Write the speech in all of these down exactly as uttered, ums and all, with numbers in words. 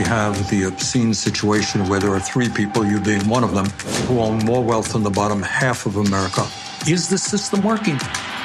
have the obscene situation where there are three people, you being one of them, who own more wealth than the bottom half of America. Is the system working?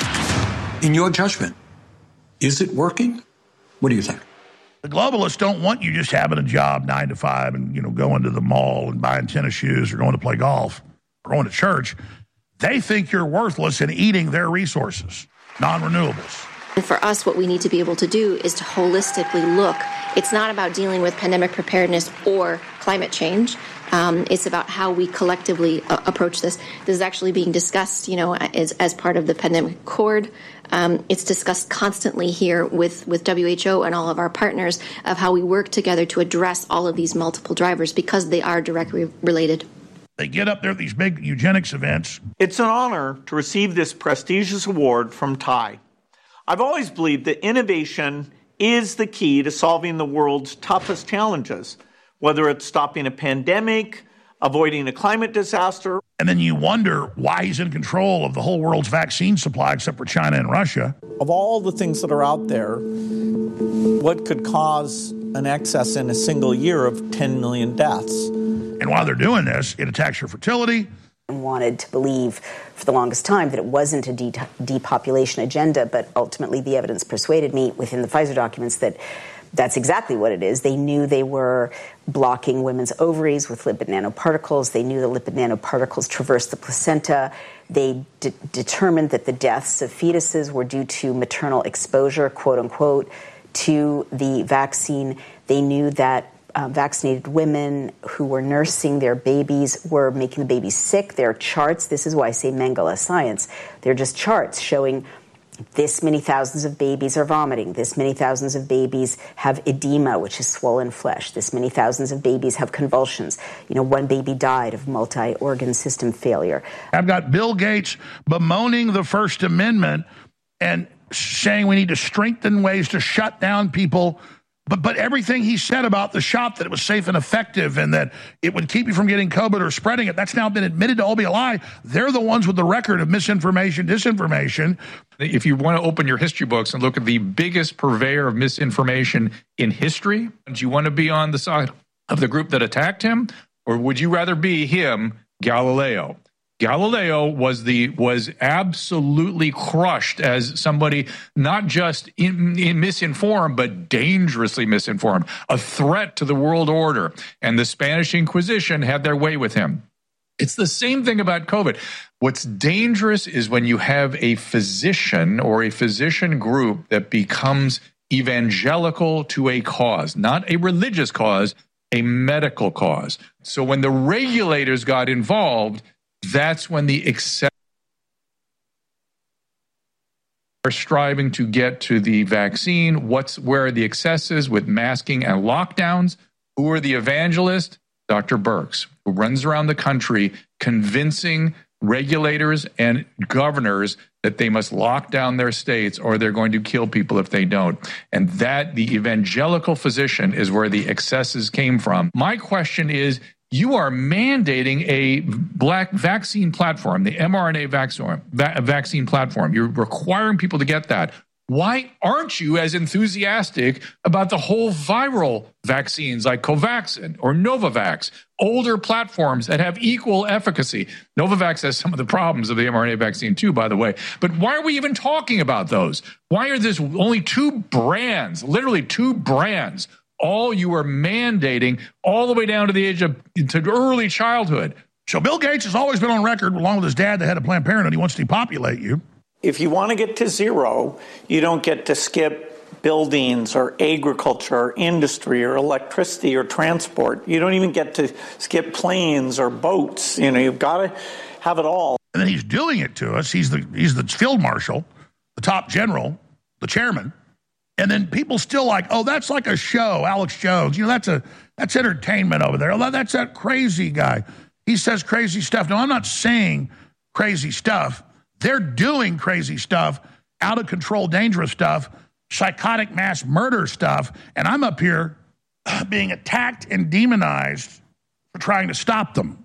In your judgment, is it working? What do you think? The globalists don't want you just having a job nine to five and, you know, going to the mall and buying tennis shoes or going to play golf or going to church. They think you're worthless and eating their resources, non-renewables. And for us, what we need to be able to do is to holistically look. It's not about dealing with pandemic preparedness or climate change. Um, it's about how we collectively uh, approach this. This is actually being discussed, you know, as, as part of the pandemic accord. Um, it's discussed constantly here with, with W H O and all of our partners of how we work together to address all of these multiple drivers because they are directly related. They get up there at these big eugenics events. It's an honor to receive this prestigious award from T I E. I've always believed that innovation is the key to solving the world's toughest challenges, whether it's stopping a pandemic, avoiding a climate disaster. And then you wonder why he's in control of the whole world's vaccine supply except for China and Russia. Of all the things that are out there, what could cause an excess in a single year of ten million deaths? And while they're doing this, it attacks your fertility. Wanted to believe for the longest time that it wasn't a de- depopulation agenda, but ultimately the evidence persuaded me within the Pfizer documents that that's exactly what it is. They knew they were blocking women's ovaries with lipid nanoparticles. They knew the lipid nanoparticles traversed the placenta. They de- determined that the deaths of fetuses were due to maternal exposure, quote unquote, to the vaccine. They knew that Uh, vaccinated women who were nursing their babies were making the babies sick. There are charts. This is why I say Mengele science. They're just charts showing this many thousands of babies are vomiting. This many thousands of babies have edema, which is swollen flesh. This many thousands of babies have convulsions. You know, one baby died of multi-organ system failure. I've got Bill Gates bemoaning the First Amendment and saying we need to strengthen ways to shut down people. But but everything he said about the shot, that it was safe and effective and that it would keep you from getting COVID or spreading it, that's now been admitted to all be a lie. They're the ones with the record of misinformation, disinformation. If you want to open your history books and look at the biggest purveyor of misinformation in history, do you want to be on the side of the group that attacked him? Or would you rather be him, Galileo? Galileo was the was absolutely crushed as somebody not just in, in misinformed, but dangerously misinformed, a threat to the world order. And the Spanish Inquisition had their way with him. It's the same thing about COVID. What's dangerous is when you have a physician or a physician group that becomes evangelical to a cause, not a religious cause, a medical cause. So when the regulators got involved, that's when the excess are striving to get to the vaccine. What's where are the excesses with masking and lockdowns? Who are the evangelists? Doctor Birx, who runs around the country convincing regulators and governors that they must lock down their states or they're going to kill people if they don't. And that the evangelical physician is where the excesses came from. My question is, you are mandating a black vaccine platform, the mRNA vaccine, va- vaccine platform. You're requiring people to get that. Why aren't you as enthusiastic about the whole viral vaccines like Covaxin or Novavax, older platforms that have equal efficacy? Novavax has some of the problems of the mRNA vaccine too, by the way. But why are we even talking about those? Why are there only two brands, literally two brands? All you are mandating all the way down to the age of to early childhood. So Bill Gates has always been on record, along with his dad, the head of Planned Parenthood. He wants to depopulate you. If you want to get to zero, you don't get to skip buildings or agriculture or industry or electricity or transport. You don't even get to skip planes or boats. You know, you've got to have it all. And then he's doing it to us. He's the he's the field marshal, the top general, the chairman. And then people still like, oh, that's like a show, Alex Jones. You know, that's a that's entertainment over there. Oh, that's that crazy guy. He says crazy stuff. No, I'm not saying crazy stuff. They're doing crazy stuff, out of control, dangerous stuff, psychotic mass murder stuff. And I'm up here being attacked and demonized for trying to stop them.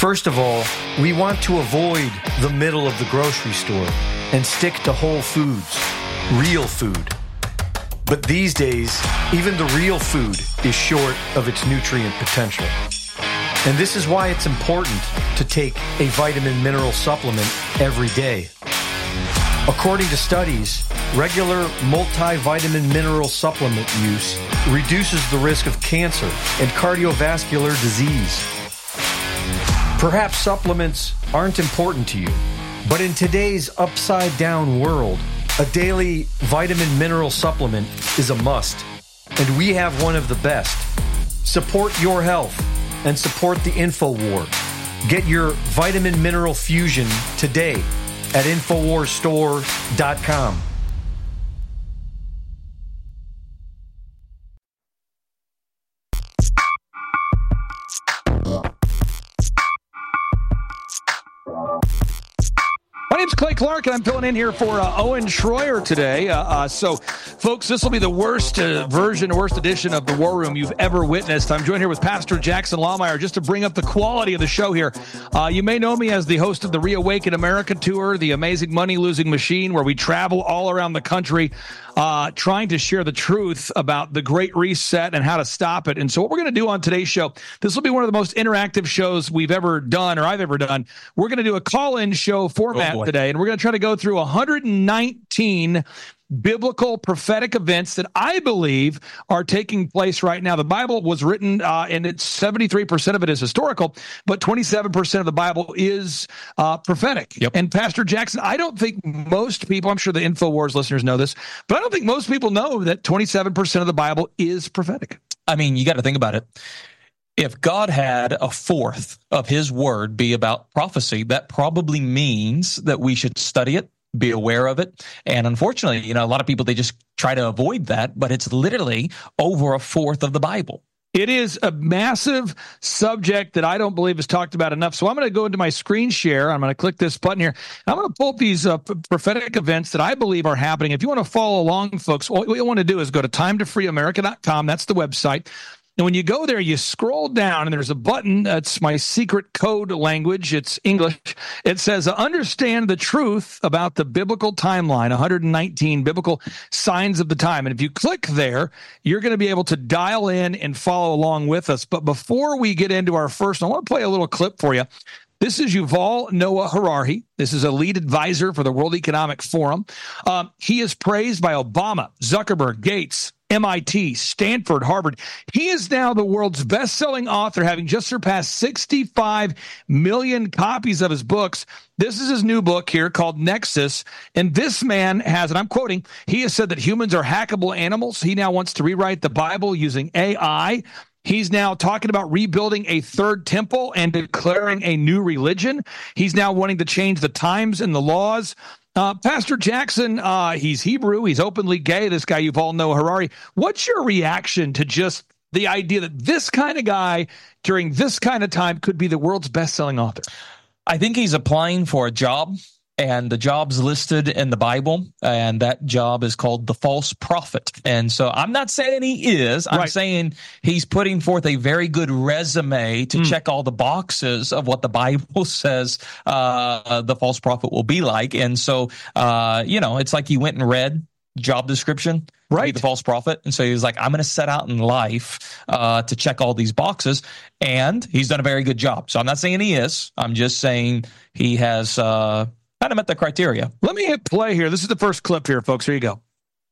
First of all, we want to avoid the middle of the grocery store and stick to whole foods, real food. But these days, even the real food is short of its nutrient potential. And this is why it's important to take a vitamin mineral supplement every day. According to studies, regular multivitamin mineral supplement use reduces the risk of cancer and cardiovascular disease. Perhaps supplements aren't important to you, but in today's upside-down world, a daily vitamin mineral supplement is a must, and we have one of the best. Support your health and support the InfoWar. Get your vitamin mineral fusion today at infowar store dot com. My name's Clay Clark, and I'm filling in here for uh, Owen Schroyer today. Uh, uh, so, folks, this will be the worst uh, version, worst edition of the War Room you've ever witnessed. I'm joined here with Pastor Jackson Lahmeyer just to bring up the quality of the show here. Uh, you may know me as the host of the Reawaken America Tour, the amazing money-losing machine where we travel all around the country uh, trying to share the truth about the Great Reset and how to stop it. And so what we're going to do on today's show, this will be one of the most interactive shows we've ever done or I've ever done. We're going to do a call-in show format oh today, and we're going to try to go through one hundred nineteen biblical prophetic events that I believe are taking place right now. The Bible was written, uh, and it's seventy-three percent of it is historical, but twenty-seven percent of the Bible is uh, prophetic. Yep. And Pastor Jackson, I don't think most people, I'm sure the InfoWars listeners know this, but I don't think most people know that twenty-seven percent of the Bible is prophetic. I mean, you got to think about it. If God had a fourth of his word be about prophecy, that probably means that we should study it, be aware of it. And unfortunately, you know, a lot of people, they just try to avoid that, but it's literally over a fourth of the Bible. It is a massive subject that I don't believe is talked about enough. So I'm going to go into my screen share. I'm going to click this button here. I'm going to pull up these uh, prophetic events that I believe are happening. If you want to follow along, folks, what you want to do is go to time to free america dot com. That's the website. And when you go there, you scroll down, and there's a button. That's my secret code language. It's English. It says, understand the truth about the biblical timeline, one hundred nineteen biblical signs of the time. And if you click there, you're going to be able to dial in and follow along with us. But before we get into our first, I want to play a little clip for you. This is Yuval Noah Harari. This is a lead advisor for the World Economic Forum. Um, he is praised by Obama, Zuckerberg, Gates, M I T, Stanford, Harvard. He is now the world's best-selling author, having just surpassed sixty-five million copies of his books. This is his new book here called Nexus. And this man has, and I'm quoting, he has said that humans are hackable animals. He now wants to rewrite the Bible using A I. He's now talking about rebuilding a third temple and declaring a new religion. He's now wanting to change the times and the laws. Uh, Pastor Jackson, uh, he's Hebrew. He's openly gay. This guy, Yuval Noah Harari. What's your reaction to just the idea that this kind of guy during this kind of time could be the world's best-selling author? I think he's applying for a job, and the job's listed in the Bible, and that job is called the false prophet. And so I'm not saying he is. I'm right. saying he's putting forth a very good resume to mm. check all the boxes of what the Bible says uh, the false prophet will be like. And so, uh, you know, it's like he went and read job description, right? To be the false prophet. And so he was like, I'm going to set out in life uh, to check all these boxes. And he's done a very good job. So I'm not saying he is. I'm just saying he has uh, kind of met the criteria. Let me hit play here. This is the first clip here, folks. Here you go.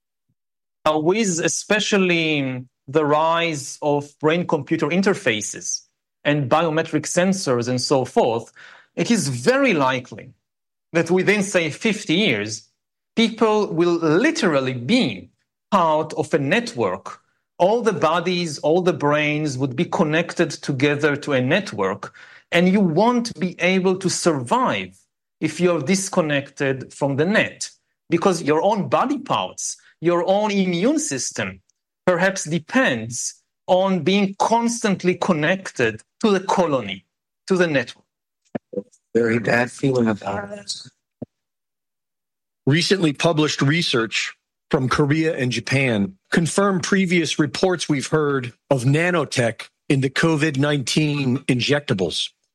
Uh, with especially the rise of brain-computer interfaces and biometric sensors and so forth, it is very likely that within, say, fifty years, people will literally be part of a network. All the bodies, all the brains would be connected together to a network, and you won't be able to survive if you're disconnected from the net, because your own body parts, your own immune system, perhaps depends on being constantly connected to the colony, to the network. Very bad feeling about it. Recently published research from Korea and Japan confirmed previous reports we've heard of nanotech in the COVID nineteen injectables.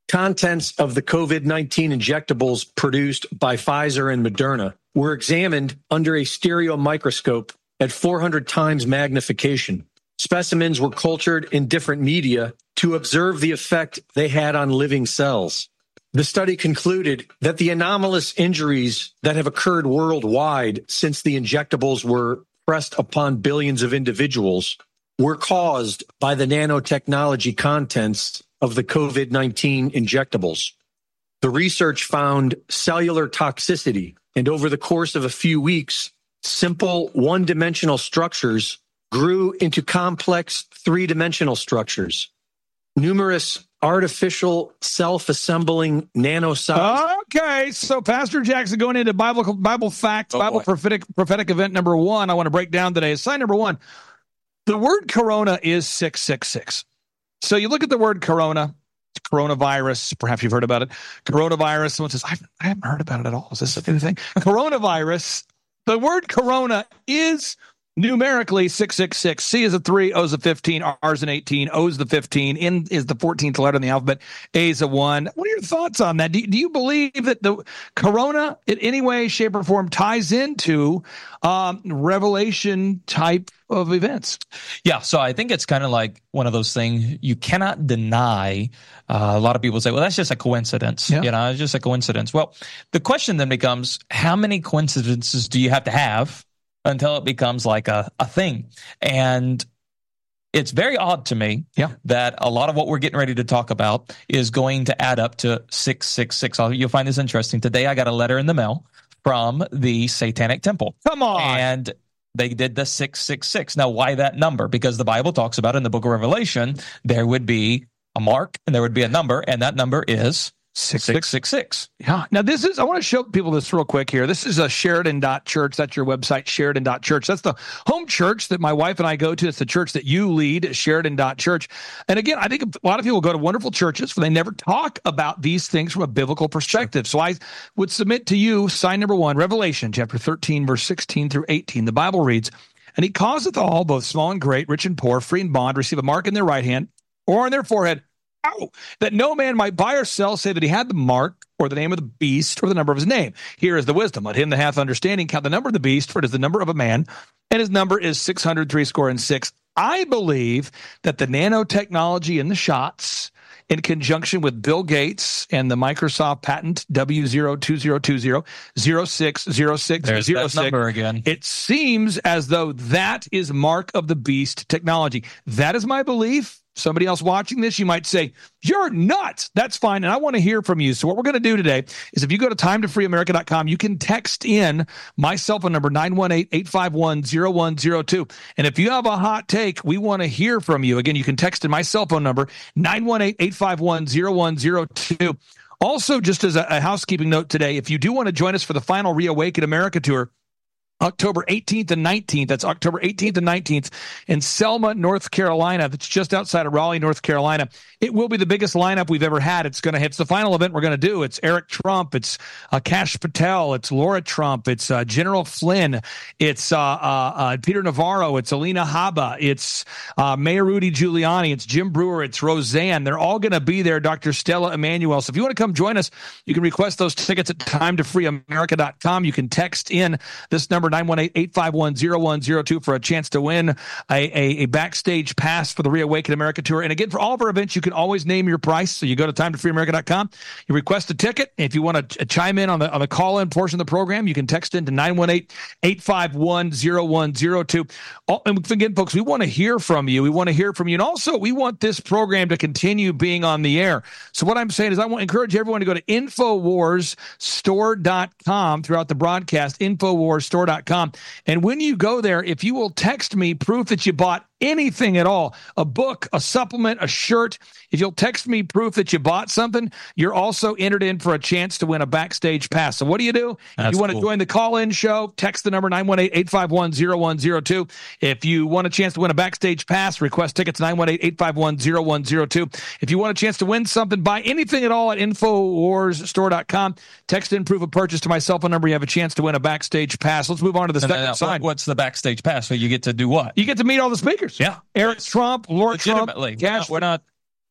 Contents of the COVID nineteen injectables produced by Pfizer and Moderna were examined under a stereo microscope at four hundred times magnification. Specimens were cultured in different media to observe the effect they had on living cells. The study concluded that the anomalous injuries that have occurred worldwide since the injectables were pressed upon billions of individuals were caused by the nanotechnology contents of the COVID nineteen injectables. The research found cellular toxicity, and over the course of a few weeks, simple one-dimensional structures grew into complex three-dimensional structures. Numerous artificial self-assembling nanocytes. Okay, so Pastor Jackson going into Bible Bible fact, oh, Bible boy. prophetic prophetic event number one. I want to break down today. Sign number one. The word corona is six six six. So you look at the word corona, coronavirus, perhaps you've heard about it. Coronavirus, someone says, I haven't heard about it at all. Is this a new thing? Coronavirus, the word corona is numerically six six six. C is a three, O is a fifteen, R is an eighteen, O is the fifteen, N is the fourteenth letter in the alphabet, A is a one. What are your thoughts on that? Do, do you believe that the corona in any way, shape, or form ties into um, Revelation type of events? Yeah, so I think it's kind of like one of those things you cannot deny. Uh, a lot of people say, well, that's just a coincidence. Yeah. You know, it's just a coincidence. Well, the question then becomes, how many coincidences do you have to have until it becomes like a, a thing? And it's very odd to me yeah. that a lot of what we're getting ready to talk about is going to add up to six six six. You'll find this interesting. Today I got a letter in the mail from the Satanic Temple. Come on. And they did the six six six. Now, why that number? Because the Bible talks about in the book of Revelation, there would be a mark and there would be a number, and that number is six six six. Yeah. Now, this is, I want to show people this real quick here. This is a Sheridan dot church. That's your website, Sheridan dot church. That's the home church that my wife and I go to. It's the church that you lead, Sheridan dot church. And again, I think a lot of people go to wonderful churches where they never talk about these things from a biblical perspective. So I would submit to you, sign number one, Revelation chapter thirteen, verse sixteen through eighteen. The Bible reads, "And he causeth all, both small and great, rich and poor, free and bond, receive a mark in their right hand or on their forehead, that no man might buy or sell, save that he had the mark or the name of the beast or the number of his name. Here is the wisdom. Let him that hath understanding count the number of the beast, for it is the number of a man, and his number is six hundred three score and six. I believe that the nanotechnology in the shots, in conjunction with Bill Gates and the Microsoft patent W zero two zero two zero zero six zero six There's zero that six, number again. It seems as though that is mark of the beast technology. That is my belief. Somebody else watching this, you might say, you're nuts. That's fine. And I want to hear from you. So what we're going to do today is if you go to time to free america dot com, you can text in my cell phone number, nine one eight, eight five one, zero one zero two. And if you have a hot take, we want to hear from you. Again, you can text in my cell phone number, nine one eight, eight five one, zero one zero two. Also, just as a, a housekeeping note today, if you do want to join us for the final Reawaken America tour, October eighteenth and nineteenth. That's October eighteenth and nineteenth in Selma, North Carolina. That's just outside of Raleigh, North Carolina. It will be the biggest lineup we've ever had. It's going to, it's the final event we're going to do. It's Eric Trump. It's uh, Kash Patel. It's Laura Trump. It's uh, General Flynn. It's uh, uh, uh, Peter Navarro. It's Alina Habba. It's uh, Mayor Rudy Giuliani. It's Jim Brewer. It's Roseanne. They're all going to be there. Doctor Stella Emanuel. So if you want to come join us, you can request those tickets at time to free america dot com. You can text in this number, nine one eight, eight five one, zero one zero two, for a chance to win a, a, a backstage pass for the Reawaken America tour. And again, for all of our events, you can always name your price. So you go to time to free america dot com, you request a ticket. If you want to ch- chime in on the on the call-in portion of the program, you can text in to nine one eight, eight five one, zero one zero two. Oh, and again, folks, we want to hear from you. We want to hear from you. And also, we want this program to continue being on the air. So what I'm saying is I want to encourage everyone to go to infowars store dot com throughout the broadcast, infowars store dot com. And when you go there, if you will text me proof that you bought anything at all, a book, a supplement, a shirt, if you'll text me proof that you bought something, you're also entered in for a chance to win a backstage pass. So what do you do? That's if you want cool. to join the call-in show, text the number nine one eight, eight five one, zero one zero two. If you want a chance to win a backstage pass, request tickets nine one eight, eight five one, zero one zero two. If you want a chance to win something, buy anything at all at infowars store dot com, text in proof of purchase to my cell phone number. You have a chance to win a backstage pass. Let's move on to the And second then, uh, side. What's the backstage pass? So you get to do what? You get to meet all the speakers. Yeah. Eric Trump, Laura Trump, Legitimately. Cash. We're not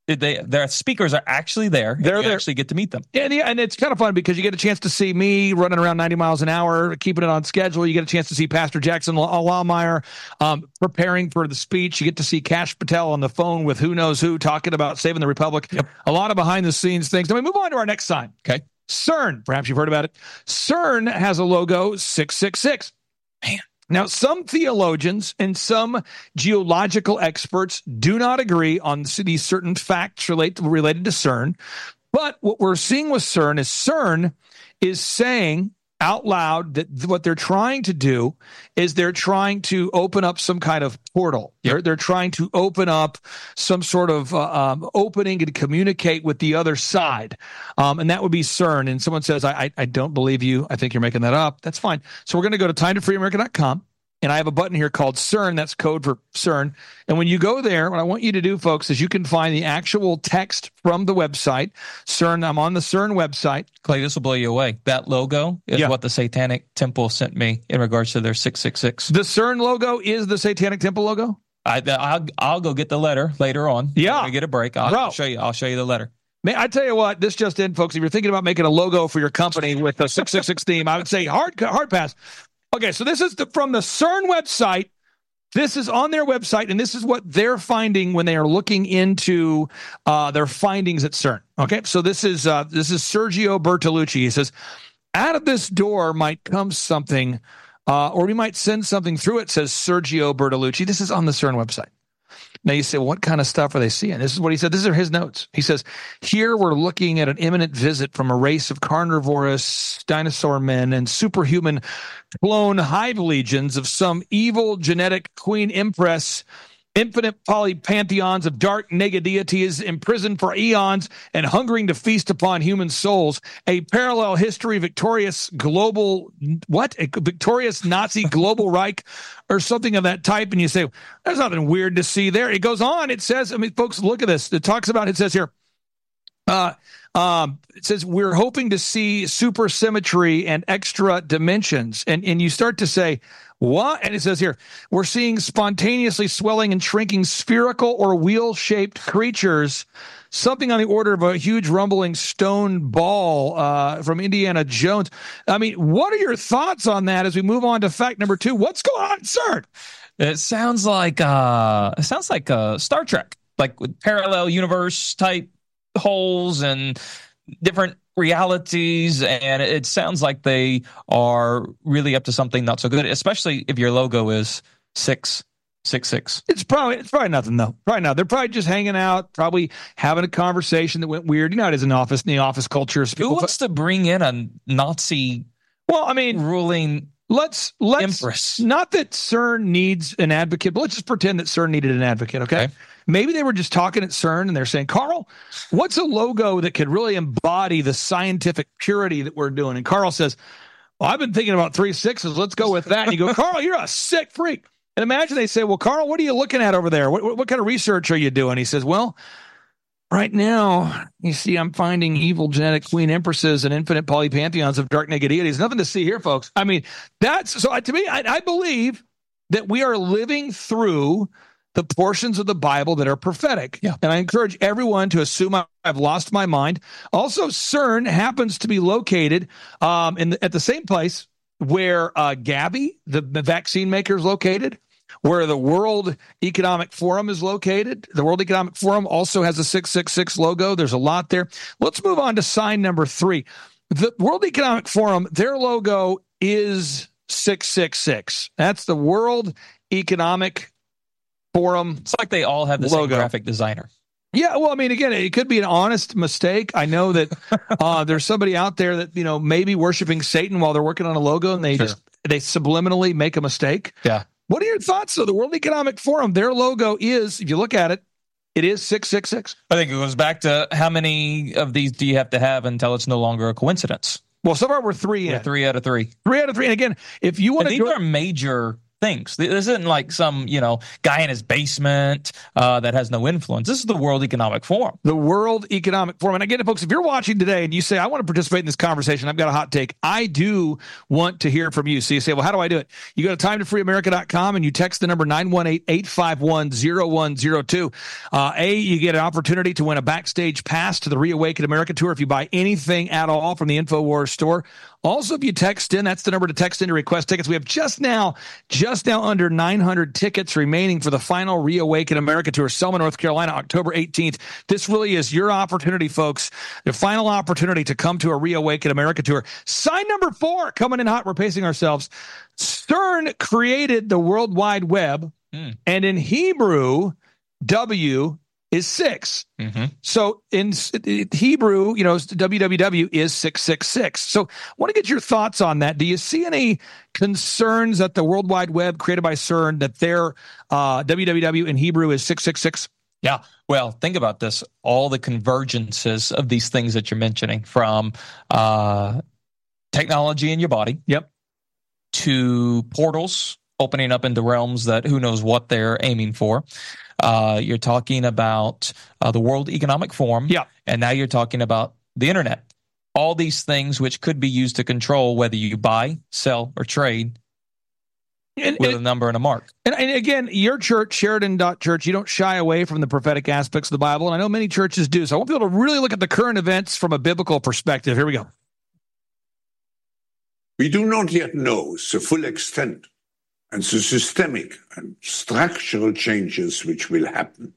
They, their speakers are actually there. They're you there. actually get to meet them. And, yeah, and it's kind of fun because you get a chance to see me running around ninety miles an hour, keeping it on schedule. You get a chance to see Pastor Jackson Lawmeyer um, preparing for the speech. You get to see Kash Patel on the phone with who knows who talking about saving the Republic. Yep. A lot of behind-the-scenes things. Then we move on to our next sign. Okay. CERN. Perhaps you've heard about it. CERN has a logo, six six six. Man. Now, some theologians and some geological experts do not agree on these certain facts relate, related to CERN. But what we're seeing with CERN is CERN is saying out loud that what they're trying to do is they're trying to open up some kind of portal. Yep. They're, they're trying to open up some sort of uh, um, opening and communicate with the other side. Um, and that would be CERN. And someone says, I, I, I don't believe you. I think you're making that up. That's fine. So we're going to go to time to free america dot com. And I have a button here called CERN. That's code for CERN. And when you go there, what I want you to do, folks, is you can find the actual text from the website. CERN, I'm on the CERN website. Clay, this will blow you away. That logo is yeah. what the Satanic Temple sent me in regards to their six six six. The CERN logo is the Satanic Temple logo? I, I'll, I'll go get the letter later on. Yeah. When we get a break. I'll, I'll show you. I'll show you the letter. Man, I tell you what, this just in, folks. If you're thinking about making a logo for your company with a six six six theme, I would say hard, hard pass. Okay, so this is the, from the CERN website. This is on their website, and this is what they're finding when they are looking into uh, their findings at CERN. Okay, so this is uh, this is Sergio Bertolucci. He says, out of this door might come something, uh, or we might send something through it, says Sergio Bertolucci. This is on the CERN website. Now you say, well, what kind of stuff are they seeing? This is what he said. These are his notes. He says, here we're looking at an imminent visit from a race of carnivorous dinosaur men and superhuman clone hive legions of some evil genetic queen empress, infinite polypantheons of dark negadeities imprisoned for eons and hungering to feast upon human souls. A parallel history, victorious global, what? A victorious Nazi global Reich or something of that type. And you say, there's nothing weird to see there. It goes on. It says, I mean, folks, look at this. It talks about, it says here, uh, um, it says, we're hoping to see supersymmetry and extra dimensions. And, and you start to say, what? And it says here, we're seeing spontaneously swelling and shrinking spherical or wheel-shaped creatures, something on the order of a huge rumbling stone ball uh, from Indiana Jones. I mean, what are your thoughts on that as we move on to fact number two? What's going on, sir? It sounds like uh, it sounds like uh, Star Trek, like with parallel universe type holes and different realities, and it sounds like they are really up to something not so good, especially if your logo is six six six. It's probably it's probably nothing though. Probably not. They're probably just hanging out, probably having a conversation that went weird. You know, it is an office in the office culture. Who wants to bring in a Nazi? Well, I mean, ruling. Let's let's Empress. Not that CERN needs an advocate, but let's just pretend that CERN needed an advocate. Okay. okay. Maybe they were just talking at CERN and they're saying, Carl, what's a logo that could really embody the scientific purity that we're doing? And Carl says, well, I've been thinking about three sixes. Let's go with that. And you go, Carl, you're a sick freak. And imagine they say, well, Carl, what are you looking at over there? What, what, what kind of research are you doing? He says, well, right now, you see, I'm finding evil genetic queen empresses and infinite polypantheons of dark negadeities. Nothing to see here, folks. I mean, that's so to me, I, I believe that we are living through the portions of the Bible that are prophetic. Yeah. And I encourage everyone to assume I, I've lost my mind. Also, CERN happens to be located um, in the, at the same place where uh, Gavi, the, the vaccine maker, is located, where the World Economic Forum is located. The World Economic Forum also has a six six six logo. There's a lot there. Let's move on to sign number three. The World Economic Forum, their logo is six six six. That's the World Economic Forum. It's like they all have the logo. Same graphic designer. Yeah, well, I mean, again, it could be an honest mistake. I know that uh, there's somebody out there that, you know, maybe worshiping Satan while they're working on a logo, and they sure. just they subliminally make a mistake. Yeah. What are your thoughts, though? The World Economic Forum, their logo is, if you look at it, it is six six six. I think it goes back to how many of these do you have to have until it's no longer a coincidence? Well, so far we're three we're in. Three out of three. Three out of three. And again, if you want to... These are major things. This isn't like some, you know, guy in his basement uh, that has no influence. This is the World Economic Forum. The World Economic Forum. And again, folks, if you're watching today and you say, I want to participate in this conversation, I've got a hot take, I do want to hear from you. So you say, well, how do I do it? You go to time to free america dot com and you text the number nine one eight, eight five one, zero one zero two. Uh, A, you get an opportunity to win a backstage pass to the Reawaken America Tour if you buy anything at all from the InfoWars store. Also, if you text in, that's the number to text in to request tickets. We have just now, just now under nine hundred tickets remaining for the final Reawaken America Tour, Selma, North Carolina, October eighteenth. This really is your opportunity, folks. The final opportunity to come to a Reawaken America Tour. Sign number four, coming in hot. We're pacing ourselves. CERN created the World Wide Web, mm. and in Hebrew, W is six. Mm-hmm. So in Hebrew, you know, W W W is six six six. So I want to get your thoughts on that. Do you see any concerns that the World Wide Web created by CERN, that their uh, W W W in Hebrew is six six six? Yeah. Well, think about this. All the convergences of these things that you're mentioning, from uh, technology in your body, yep, to portals opening up into realms that who knows what they're aiming for. Uh, you're talking about uh, the World Economic Forum, yeah, and now you're talking about the internet. All these things which could be used to control whether you buy, sell, or trade and, with and, a number and a mark. And, and again, your church, Sheridan Church, you don't shy away from the prophetic aspects of the Bible, and I know many churches do. So I want people to really look at the current events from a biblical perspective. Here we go. We do not yet know the full extent and the systemic and structural changes which will happen.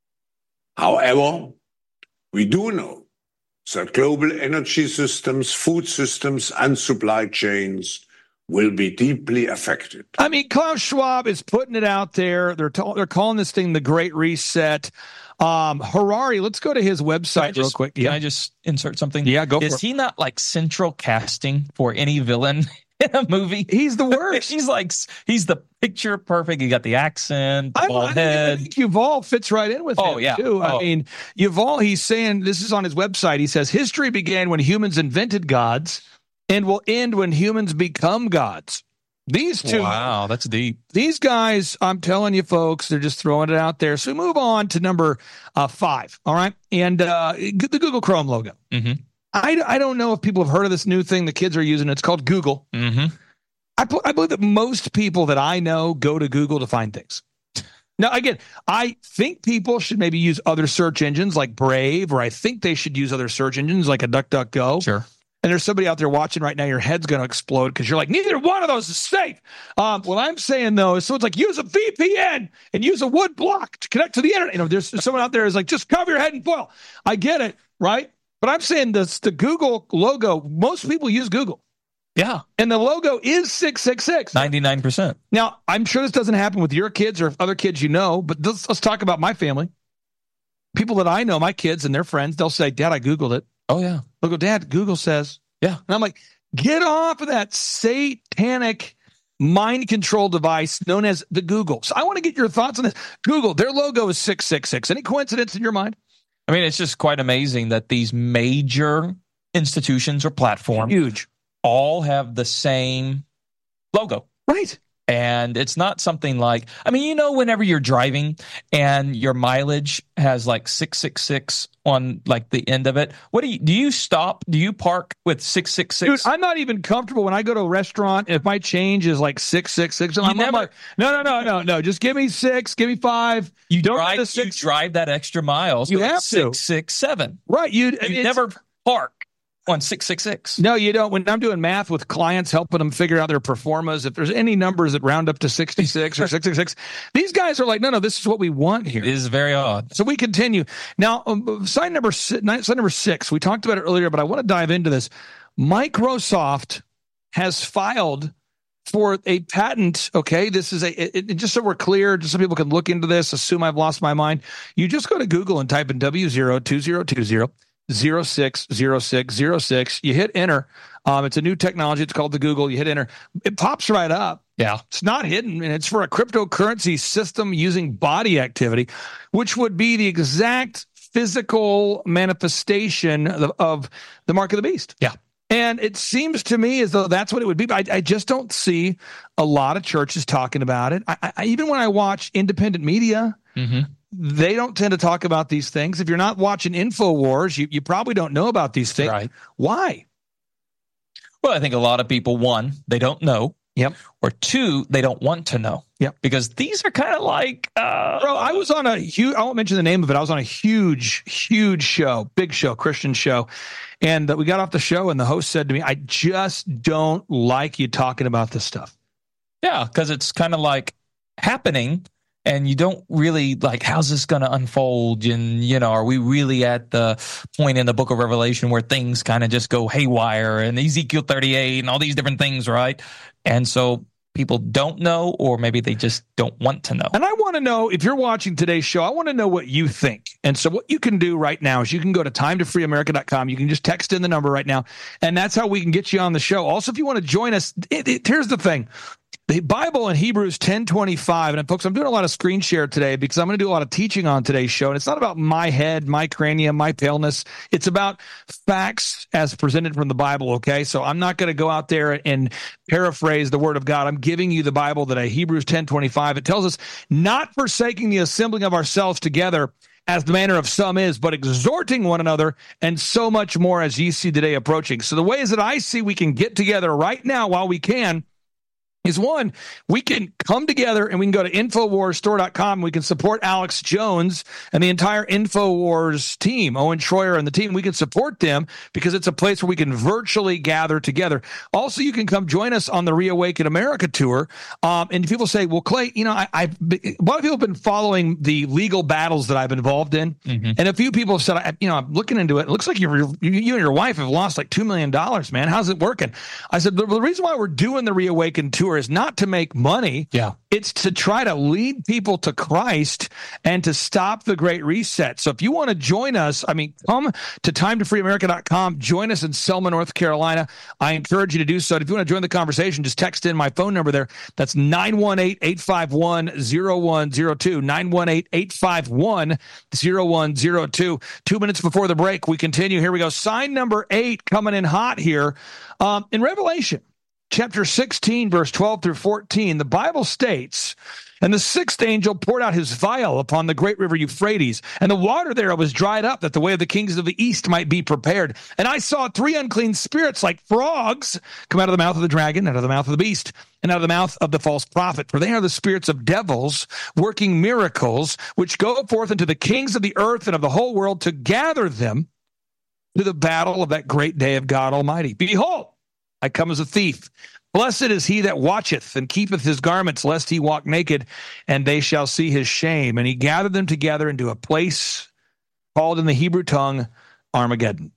However, we do know that global energy systems, food systems, and supply chains will be deeply affected. I mean, Klaus Schwab is putting it out there. They're t- they're calling this thing the Great Reset. Um, Harari, let's go to his website just, real quick. Can yeah. I just insert something? Yeah, go for Is it. he not like central casting for any villain in a movie? He's the worst. He's like, he's the picture perfect. He got the accent, the I, bald I, head. I think Yuval fits right in with oh, him, yeah. too. Oh. I mean, Yuval, he's saying, this is on his website, he says, history began when humans invented gods and will end when humans become gods. These two. Wow, that's deep. These guys, I'm telling you, folks, they're just throwing it out there. So we move on to number uh, five, all right? And uh, the Google Chrome logo. Mm-hmm. I, I don't know if people have heard of this new thing the kids are using. It's called Google. Mm-hmm. I, I believe that most people that I know go to Google to find things. Now, again, I think people should maybe use other search engines like Brave, or I think they should use other search engines like a DuckDuckGo. Sure. And there's somebody out there watching right now, your head's going to explode because you're like, neither one of those is safe. Um, what I'm saying, though, is someone's like, use a V P N and use a wood block to connect to the internet. You know, there's someone out there is like, just cover your head in foil. I get it, right? But I'm saying this, the Google logo, most people use Google. Yeah. And the logo is six six six. ninety-nine percent. Now, I'm sure this doesn't happen with your kids or other kids you know, but let's, let's talk about my family. People that I know, my kids and their friends, they'll say, Dad, I Googled it. Oh, yeah. They'll go, Dad, Google says. Yeah. And I'm like, get off of that satanic mind control device known as the Google. So I want to get your thoughts on this. Google, their logo is six six six. Any coincidence in your mind? I mean, it's just quite amazing that these major institutions or platforms huge all have the same logo. Right. And it's not something like, I mean, you know, whenever you're driving and your mileage has like six six six on like the end of it, what do you, do you stop? Do you park with six six six? Dude, I'm not even comfortable when I go to a restaurant. If my change is like six six six, I'm never, like, no, no, no, no, no. Just give me six, give me five. You don't drive, the six. You drive that extra mile. So you have six, to. six, seven. Right. You, you never park on six six six. No, you don't. When I'm doing math with clients, helping them figure out their performas, if there's any numbers that round up to sixty-six or six six six, these guys are like, no, no, this is what we want here. It is very odd. So we continue. Now, um, sign number six, sign number six, we talked about it earlier, but I want to dive into this. Microsoft has filed for a patent. Okay, this is a, it, it, just so we're clear, just so people can look into this, assume I've lost my mind. You just go to Google and type in W zero two zero two zero. zero six zero six zero six. You hit enter. Um, it's a new technology. It's called the Google. You hit enter. It pops right up. Yeah. It's not hidden, and it's for a cryptocurrency system using body activity, which would be the exact physical manifestation of, of the mark of the beast. Yeah. And it seems to me as though that's what it would be. But I, I just don't see a lot of churches talking about it. I, I, even when I watch independent media, mm-hmm. they don't tend to talk about these things. If you're not watching InfoWars, you, you probably don't know about these things. Right. Why? Well, I think a lot of people, one, they don't know. Yep. Or two, they don't want to know. Yep. Because these are kind of like... Uh, Bro, I was on a huge... I won't mention the name of it. I was on a huge, huge show, big show, Christian show. And we got off the show and the host said to me, I just don't like you talking about this stuff. Yeah, because it's kind of like happening and you don't really like, how's this going to unfold? And, you know, are we really at the point in the book of Revelation where things kind of just go haywire and Ezekiel thirty-eight and all these different things, right? And so people don't know, or maybe they just don't want to know. And I want to know, if you're watching today's show, I want to know what you think. And so what you can do right now is you can go to time to free america dot com. You can just text in the number right now, and that's how we can get you on the show. Also, if you want to join us, it, it, here's the thing. The Bible in Hebrews ten twenty-five, and folks, I'm doing a lot of screen share today because I'm going to do a lot of teaching on today's show, and it's not about my head, my cranium, my paleness. It's about facts as presented from the Bible, okay? So I'm not going to go out there and paraphrase the Word of God. I'm giving you the Bible today, Hebrews ten twenty-five. It tells us, not forsaking the assembling of ourselves together, as the manner of some is, but exhorting one another, and so much more as ye see the day approaching. So the ways that I see we can get together right now while we can is, one, we can come together and we can go to infowars store dot com. We can support Alex Jones and the entire InfoWars team, Owen Schroyer and the team. We can support them because it's a place where we can virtually gather together. Also, you can come join us on the Reawaken America tour. Um, and people say, well, Clay, you know, I, I've a lot of people have been following the legal battles that I've been involved in. Mm-hmm. And a few people have said, I, you know, I'm looking into it. It looks like you, you and your wife have lost like two million dollars, man. How's it working? I said, the, the reason why we're doing the Reawaken tour is not to make money. Yeah. It's to try to lead people to Christ and to stop the Great Reset. So if you want to join us, I mean, come to time to free america dot com. Join us in Selma, North Carolina. I encourage you to do so. And if you want to join the conversation, just text in my phone number there. That's nine one eight, eight five one, zero one zero two, nine one eight, eight five one, zero one zero two. Two minutes before the break, we continue. Here we go. Sign number eight coming in hot here. Um, in Revelation, chapter sixteen, verse twelve through fourteen, the Bible states, and the sixth angel poured out his vial upon the great river Euphrates, and the water thereof was dried up, that the way of the kings of the east might be prepared. And I saw three unclean spirits like frogs come out of the mouth of the dragon, out of the mouth of the beast, and out of the mouth of the false prophet. For they are the spirits of devils, working miracles, which go forth unto the kings of the earth and of the whole world to gather them to the battle of that great day of God Almighty. Behold, I come as a thief. Blessed is he that watcheth and keepeth his garments, lest he walk naked, and they shall see his shame. And he gathered them together into a place called in the Hebrew tongue Armageddon.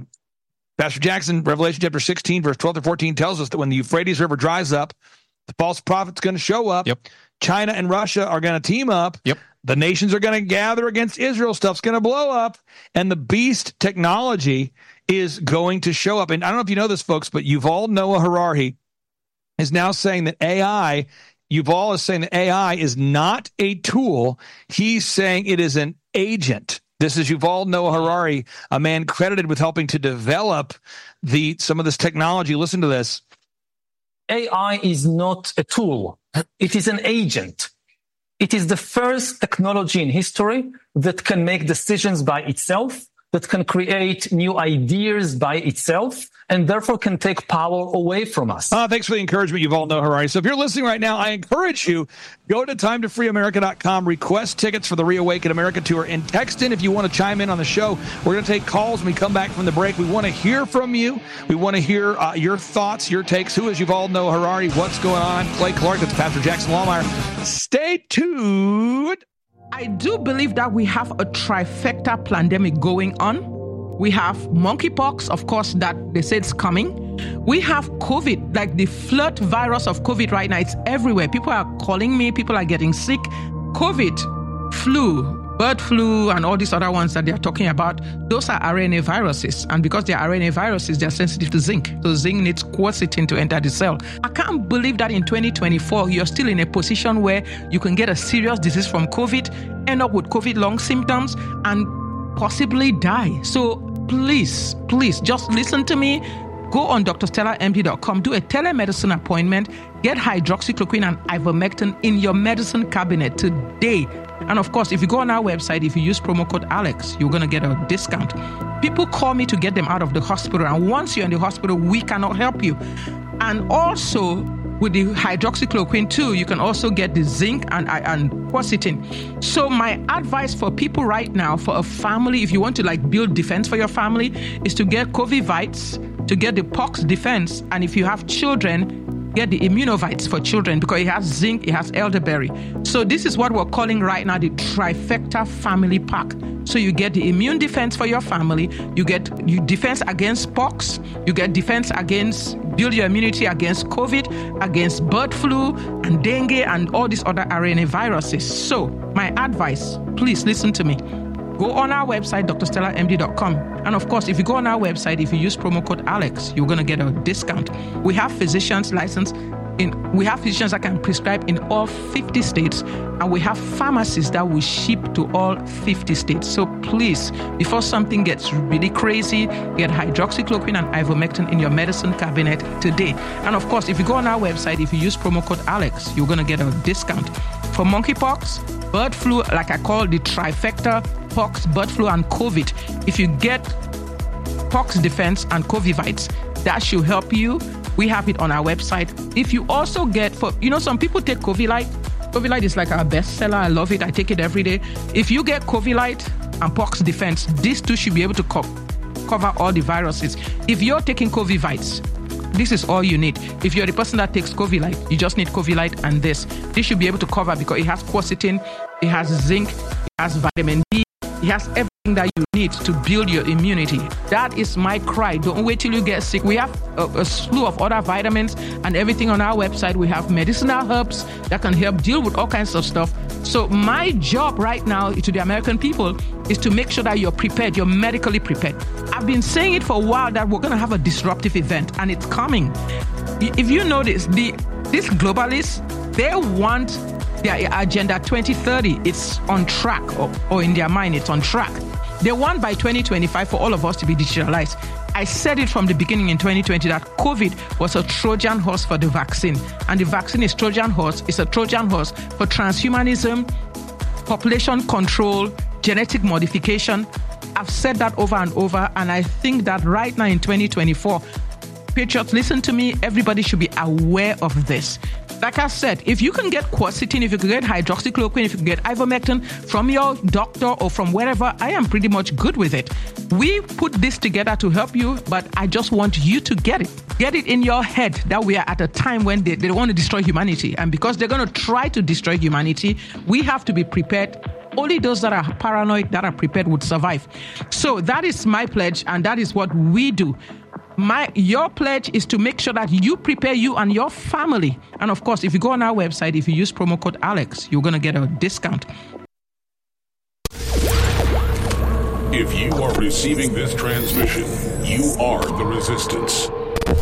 Pastor Jackson, Revelation chapter sixteen, verse twelve to fourteen tells us that when the Euphrates River dries up, the false prophet's going to show up. Yep. China and Russia are going to team up. Yep. The nations are going to gather against Israel. Stuff's going to blow up. And the beast technology is going to show up. And I don't know if you know this, folks, but Yuval Noah Harari is now saying that A I, Yuval is saying that A I is not a tool. He's saying it is an agent. This is Yuval Noah Harari, a man credited with helping to develop the some of this technology. Listen to this. A I is not a tool. It is an agent. It is the first technology in history that can make decisions by itself, that can create new ideas by itself, and therefore can take power away from us. Uh, thanks for the encouragement, Yuval Noah Harari. So if you're listening right now, I encourage you, go to time to free america dot com, request tickets for the Reawaken America Tour, and text in if you want to chime in on the show. We're going to take calls when we come back from the break. We want to hear from you. We want to hear uh, your thoughts, your takes. Who is Yuval Noah Harari? What's going on? I'm Clay Clark. That's Pastor Jackson Lallmeyer. Stay tuned. I do believe that we have a trifecta pandemic going on. We have monkeypox, of course, that they say it's coming. We have COVID, like the flood virus of COVID right now. It's everywhere. People are calling me. People are getting sick. COVID, flu, bird flu, and all these other ones that they're talking about, those are R N A viruses. And because they're R N A viruses, they're sensitive to zinc. So zinc needs quercetin to enter the cell. I can't believe that in twenty twenty-four, you're still in a position where you can get a serious disease from COVID, end up with COVID long symptoms, and possibly die. So please, please, just listen to me. go on d r stella m d dot com, do a telemedicine appointment, get hydroxychloroquine and ivermectin in your medicine cabinet today. And of course, if you go on our website, if you use promo code Alex, you're going to get a discount. People call me to get them out of the hospital. And once you're in the hospital, we cannot help you. And also, with the hydroxychloroquine too, you can also get the zinc and, and quercetin. So my advice for people right now, for a family, if you want to like build defense for your family, is to get Covivites, to get the pox defense. And if you have children, get the Immunovites for children because it has zinc, it has elderberry. So this is what we're calling right now the trifecta family pack. So you get the immune defense for your family, you get you defense against pox, you get defense against, build your immunity against COVID, against bird flu and dengue and all these other R N A viruses. So my advice, please listen to me. Go on our website, d r stella m d dot com. And of course, if you go on our website, if you use promo code Alex, you're going to get a discount. We have physicians licensed in, we have physicians that can prescribe in all fifty states, and we have pharmacies that will ship to all fifty states. So please, before something gets really crazy, get hydroxychloroquine and ivermectin in your medicine cabinet today. And of course, if you go on our website, if you use promo code Alex, you're going to get a discount. For monkeypox, bird flu, like I call the trifecta, pox, bird flu, and COVID. If you get pox defense and Covivites, that should help you. We have it on our website. If you also get, for you know, some people take Covilite. Covilite is like our bestseller. I love it. I take it every day. If you get Covilite and pox defense, these two should be able to co- cover all the viruses. If you're taking Covivites, this is all you need. If you're the person that takes Covilite, you just need Covilite and this. This should be able to cover because it has quercetin, it has zinc, it has vitamin D, it has everything that you need to build your immunity. That is my cry. Don't wait till you get sick. We have a, a slew of other vitamins and everything on our website. We have medicinal herbs that can help deal with all kinds of stuff. So my job right now to the American people is to make sure that you're prepared, you're medically prepared. I've been saying it for a while that we're going to have a disruptive event, and it's coming. If you notice, the these globalists, they want their Agenda twenty thirty, it's on track, or, or in their mind, it's on track. They want by twenty twenty-five for all of us to be digitalized. I said it from the beginning in twenty twenty that COVID was a Trojan horse for the vaccine. And the vaccine is Trojan horse. It's a Trojan horse for transhumanism, population control, genetic modification. I've said that over and over. And I think that right now in twenty twenty-four, Patriots, listen to me. Everybody should be aware of this. Like I said, if you can get quercetin, if you can get hydroxychloroquine, if you can get ivermectin from your doctor or from wherever, I am pretty much good with it. We put this together to help you, but I just want you to get it. Get it in your head that we are at a time when they, they want to destroy humanity. And because they're going to try to destroy humanity, we have to be prepared. Only those that are paranoid, that are prepared would survive. So that is my pledge, and that is what we do. My, your pledge is to make sure that you prepare you and your family. And of course, if you go on our website, if you use promo code Alex, you're going to get a discount. If you are receiving this transmission, you are the resistance.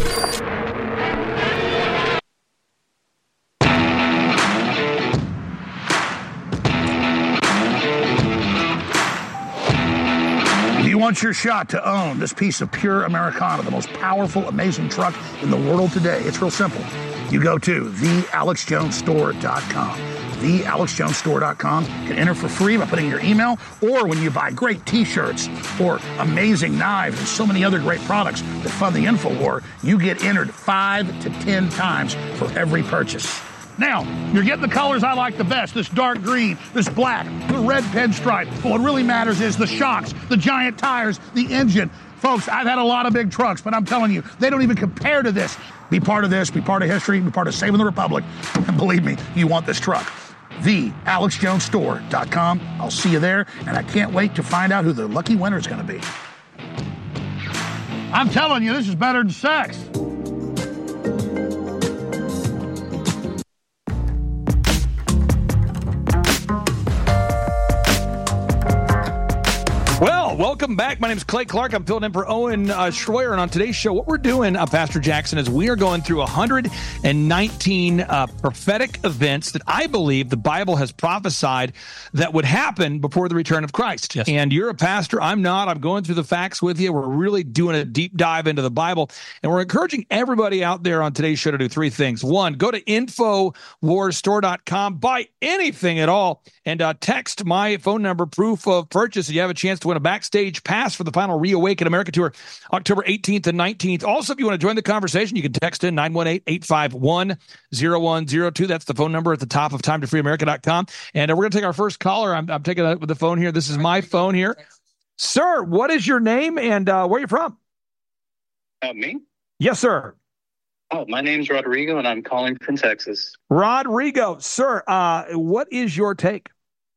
You want your shot to own this piece of pure Americana, the most powerful, amazing truck in the world today. It's real simple. You go to the alex jones store dot com. the alex jones store dot com. You can enter for free by putting your email, or when you buy great T-shirts or amazing knives and so many other great products that fund the InfoWar, you get entered five to ten times for every purchase. Now, you're getting the colors I like the best, this dark green, this black, the red pinstripe. But what really matters is the shocks, the giant tires, the engine. Folks, I've had a lot of big trucks, but I'm telling you, they don't even compare to this. Be part of this, be part of history, be part of saving the Republic. And believe me, you want this truck. the alex jones store dot com. I'll see you there, and I can't wait to find out who the lucky winner is going to be. I'm telling you, this is better than sex. Well, welcome back. My name is Clay Clark. I'm filling in for Owen uh, Schroyer. And on today's show, what we're doing, uh, Pastor Jackson, is we are going through one hundred nineteen uh, prophetic events that I believe the Bible has prophesied that would happen before the return of Christ. Yes. And you're a pastor. I'm not. I'm going through the facts with you. We're really doing a deep dive into the Bible. And we're encouraging everybody out there on today's show to do three things. One, go to info wars store dot com, buy anything at all, and uh, text my phone number, proof of purchase, and you have a chance to win a backstage pass for the final Reawaken America Tour, October eighteenth and nineteenth. Also, if you want to join the conversation, you can text in nine one eight, eight five one, zero one zero two. That's the phone number at the top of time to free america dot com. And uh, we're going to take our first caller. I'm, I'm taking that with the phone here. This is my phone here. Sir, what is your name and uh, where are you from? Uh, me? Yes, sir. Oh, my name's Rodrigo, and I'm calling from Texas. Rodrigo, sir, uh, what is your take?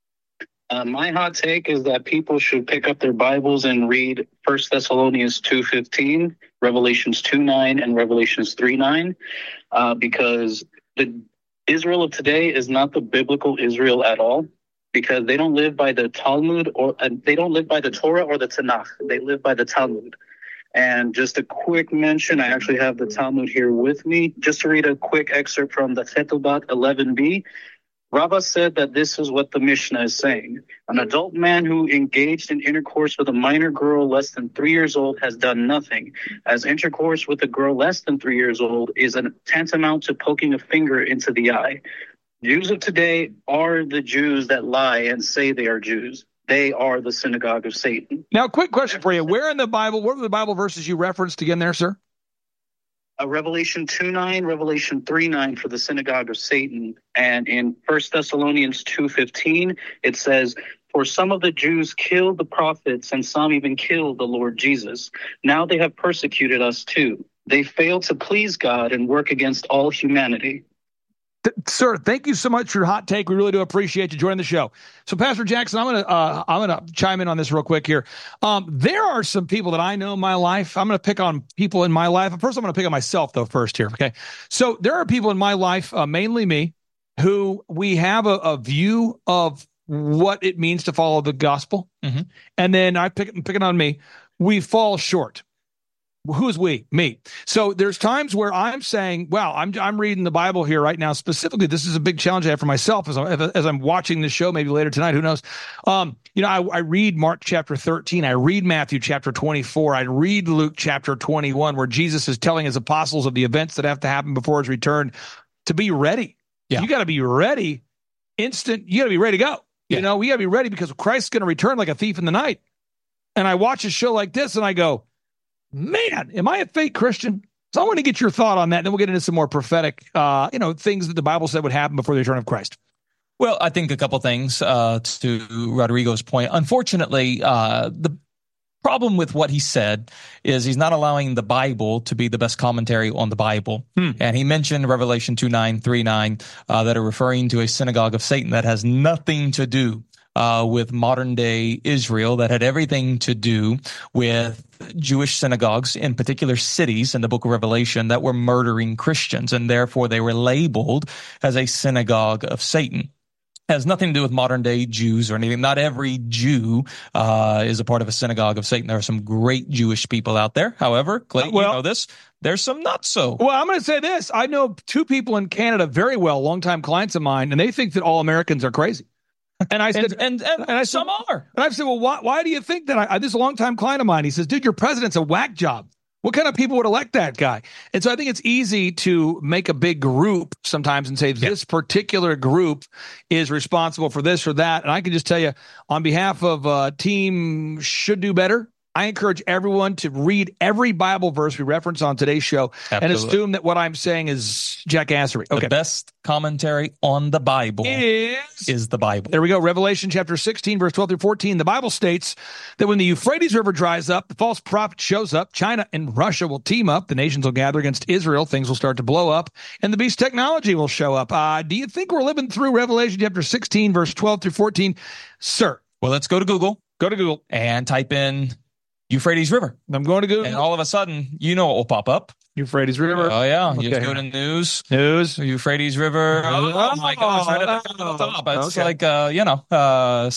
Uh, my hot take is that people should pick up their Bibles and read First Thessalonians two fifteen, Revelations two nine, and Revelations three nine, uh, because the Israel of today is not the biblical Israel at all, because they don't live by the Talmud or uh, they don't live by the Torah or the Tanakh. They live by the Talmud. And just a quick mention, I actually have the Talmud here with me, just to read a quick excerpt from the Ketubot eleven b. Rabbah said that this is what the Mishnah is saying. An adult man who engaged in intercourse with a minor girl less than three years old has done nothing, as intercourse with a girl less than three years old is an tantamount to poking a finger into the eye. Jews of today are the Jews that lie and say they are Jews. They are the synagogue of Satan. Now, quick question for you. Where in the Bible, what were the Bible verses you referenced again there, sir? Uh, Revelation two nine, Revelation three nine for the synagogue of Satan. And in First Thessalonians two fifteen, it says, for some of the Jews killed the prophets, and some even killed the Lord Jesus. Now they have persecuted us too. They fail to please God and work against all humanity. Th- sir, thank you so much for your hot take. We really do appreciate you joining the show. So, Pastor Jackson, I'm gonna uh, I'm gonna chime in on this real quick here. Um, there are some people that I know in my life. I'm gonna pick on people in my life. First, I'm gonna pick on myself though. First here, okay. So there are people in my life, uh, mainly me, who we have a, a view of what it means to follow the gospel, mm-hmm. and then I pick picking on me. We fall short. Who's we? Me. So there's times where I'm saying, wow, I'm I'm reading the Bible here right now. Specifically, this is a big challenge I have for myself as, I, as I'm watching this show, maybe later tonight, who knows? Um, you know, I, I read Mark chapter thirteen. I read Matthew chapter twenty-four. I read Luke chapter twenty-one, where Jesus is telling his apostles of the events that have to happen before his return to be ready. Yeah. You got to be ready instant. You got to be ready to go. Yeah. You know, we got to be ready because Christ's going to return like a thief in the night. And I watch a show like this and I go, man, am I a fake Christian? So I want to get your thought on that. Then we'll get into some more prophetic, uh, you know, things that the Bible said would happen before the return of Christ. Well, I think a couple things uh, to Rodrigo's point. Unfortunately, uh, the problem with what he said is he's not allowing the Bible to be the best commentary on the Bible. Hmm. And he mentioned Revelation two nine, three nine uh, that are referring to a synagogue of Satan that has nothing to do Uh, with modern-day Israel, that had everything to do with Jewish synagogues in particular cities in the book of Revelation that were murdering Christians, and therefore they were labeled as a synagogue of Satan. It has nothing to do with modern-day Jews or anything. Not every Jew uh, is a part of a synagogue of Satan. There are some great Jewish people out there. However, Clay, well, you know this, there's some not so. Well, I'm going to say this. I know two people in Canada very well, longtime clients of mine, and they think that all Americans are crazy. And I said, and, and, and, and I said, some are. And I said, well, why, why do you think that? I, this is a longtime client of mine. He says, dude, your president's a whack job. What kind of people would elect that guy? And so I think it's easy to make a big group sometimes and say yeah. this particular group is responsible for this or that. And I can just tell you on behalf of uh, Team Should Do Better, I encourage everyone to read every Bible verse we reference on today's show Absolutely. And assume that what I'm saying is jackassery. Okay. The best commentary on the Bible is, is the Bible. There we go. Revelation chapter sixteen, verse twelve through fourteen. The Bible states that when the Euphrates River dries up, the false prophet shows up, China and Russia will team up, the nations will gather against Israel, things will start to blow up, and the beast technology will show up. Uh, do you think we're living through Revelation chapter sixteen, verse twelve through fourteen? Sir. Well, let's go to Google. Go to Google. And type in Euphrates River. I'm going to Google. And all of a sudden, you know what will pop up. Euphrates River. Oh, yeah. Okay. You just go to news. News. Euphrates River. Oh, oh my gosh. Right at the top. It's okay. like, uh, you know. Uh,